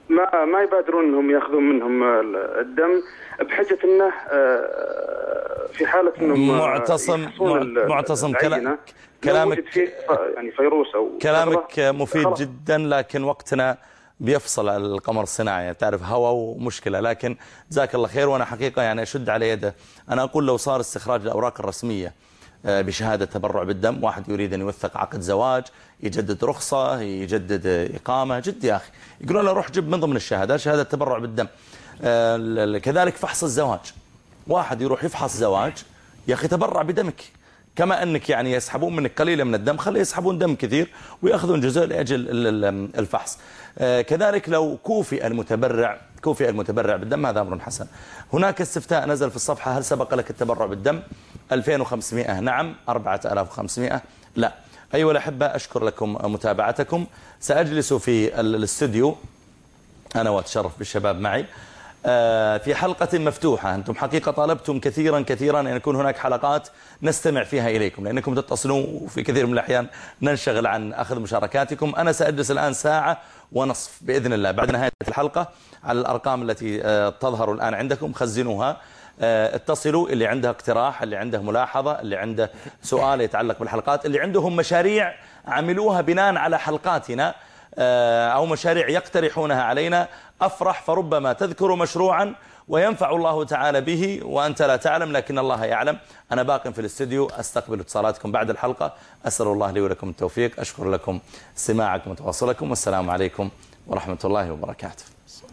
ما ما يبادرون انهم ياخذون منهم الدم بحجه انه في حاله انهم معتصم معتصم كلام كلامك يعني فيروس او كلامك مفيد خلاص. جدا، لكن وقتنا بيفصل القمر الصناعي، تعرف هواء ومشكلة. لكن جزاك الله خير، وانا حقيقة يعني اشد على يده. انا اقول لو صار استخراج الاوراق الرسمية بشهادة تبرع بالدم، واحد يريد أن يوثق عقد زواج، يجدد رخصة، يجدد إقامة، جد يا أخي يقولون له روح جيب من ضمن الشهادة شهادة تبرع بالدم. كذلك فحص الزواج، واحد يروح يفحص زواج، يا أخي تبرع بدمك، كما أنك يعني يسحبون منك قليلا من الدم، خلي يسحبون دم كثير ويأخذون جزء لأجل الفحص. كذلك لو كوفئ المتبرع كوفئ المتبرع بالدم، هذا أمر حسن. هناك استفتاء نزل في الصفحة: هل سبق لك التبرع بالدم؟ ألفين وخمسمائة نعم، أربعة آلاف وخمسمائة لا. أيها الأحبة، أشكر لكم متابعتكم. سأجلس في الاستوديو أنا وأتشرف بالشباب معي في حلقة مفتوحة. أنتم حقيقة طالبتم كثيرا كثيرا أن يكون هناك حلقات نستمع فيها إليكم، لأنكم تتصلون وفي كثير من الأحيان ننشغل عن أخذ مشاركاتكم. أنا سأجلس الآن ساعة ونصف بإذن الله بعد نهاية الحلقة على الأرقام التي تظهر الآن عندكم، خزنوها، اتصلوا. اللي عنده اقتراح، اللي عنده ملاحظة، اللي عنده سؤال يتعلق بالحلقات، اللي عندهم مشاريع عملوها بناء على حلقاتنا أو مشاريع يقترحونها علينا، أفرح. فربما تذكر مشروعا وينفع الله تعالى به وأنت لا تعلم، لكن الله يعلم. أنا باق في الاستديو أستقبل اتصالاتكم بعد الحلقة. أسأل الله لي ولكم التوفيق. أشكر لكم استماعكم وتواصلكم، والسلام عليكم ورحمة الله وبركاته.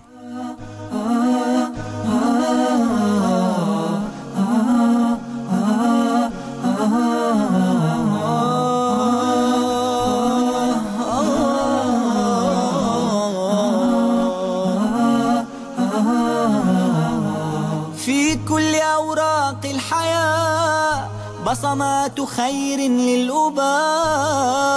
في كل أوراق الحياة بصمات خير للأباء.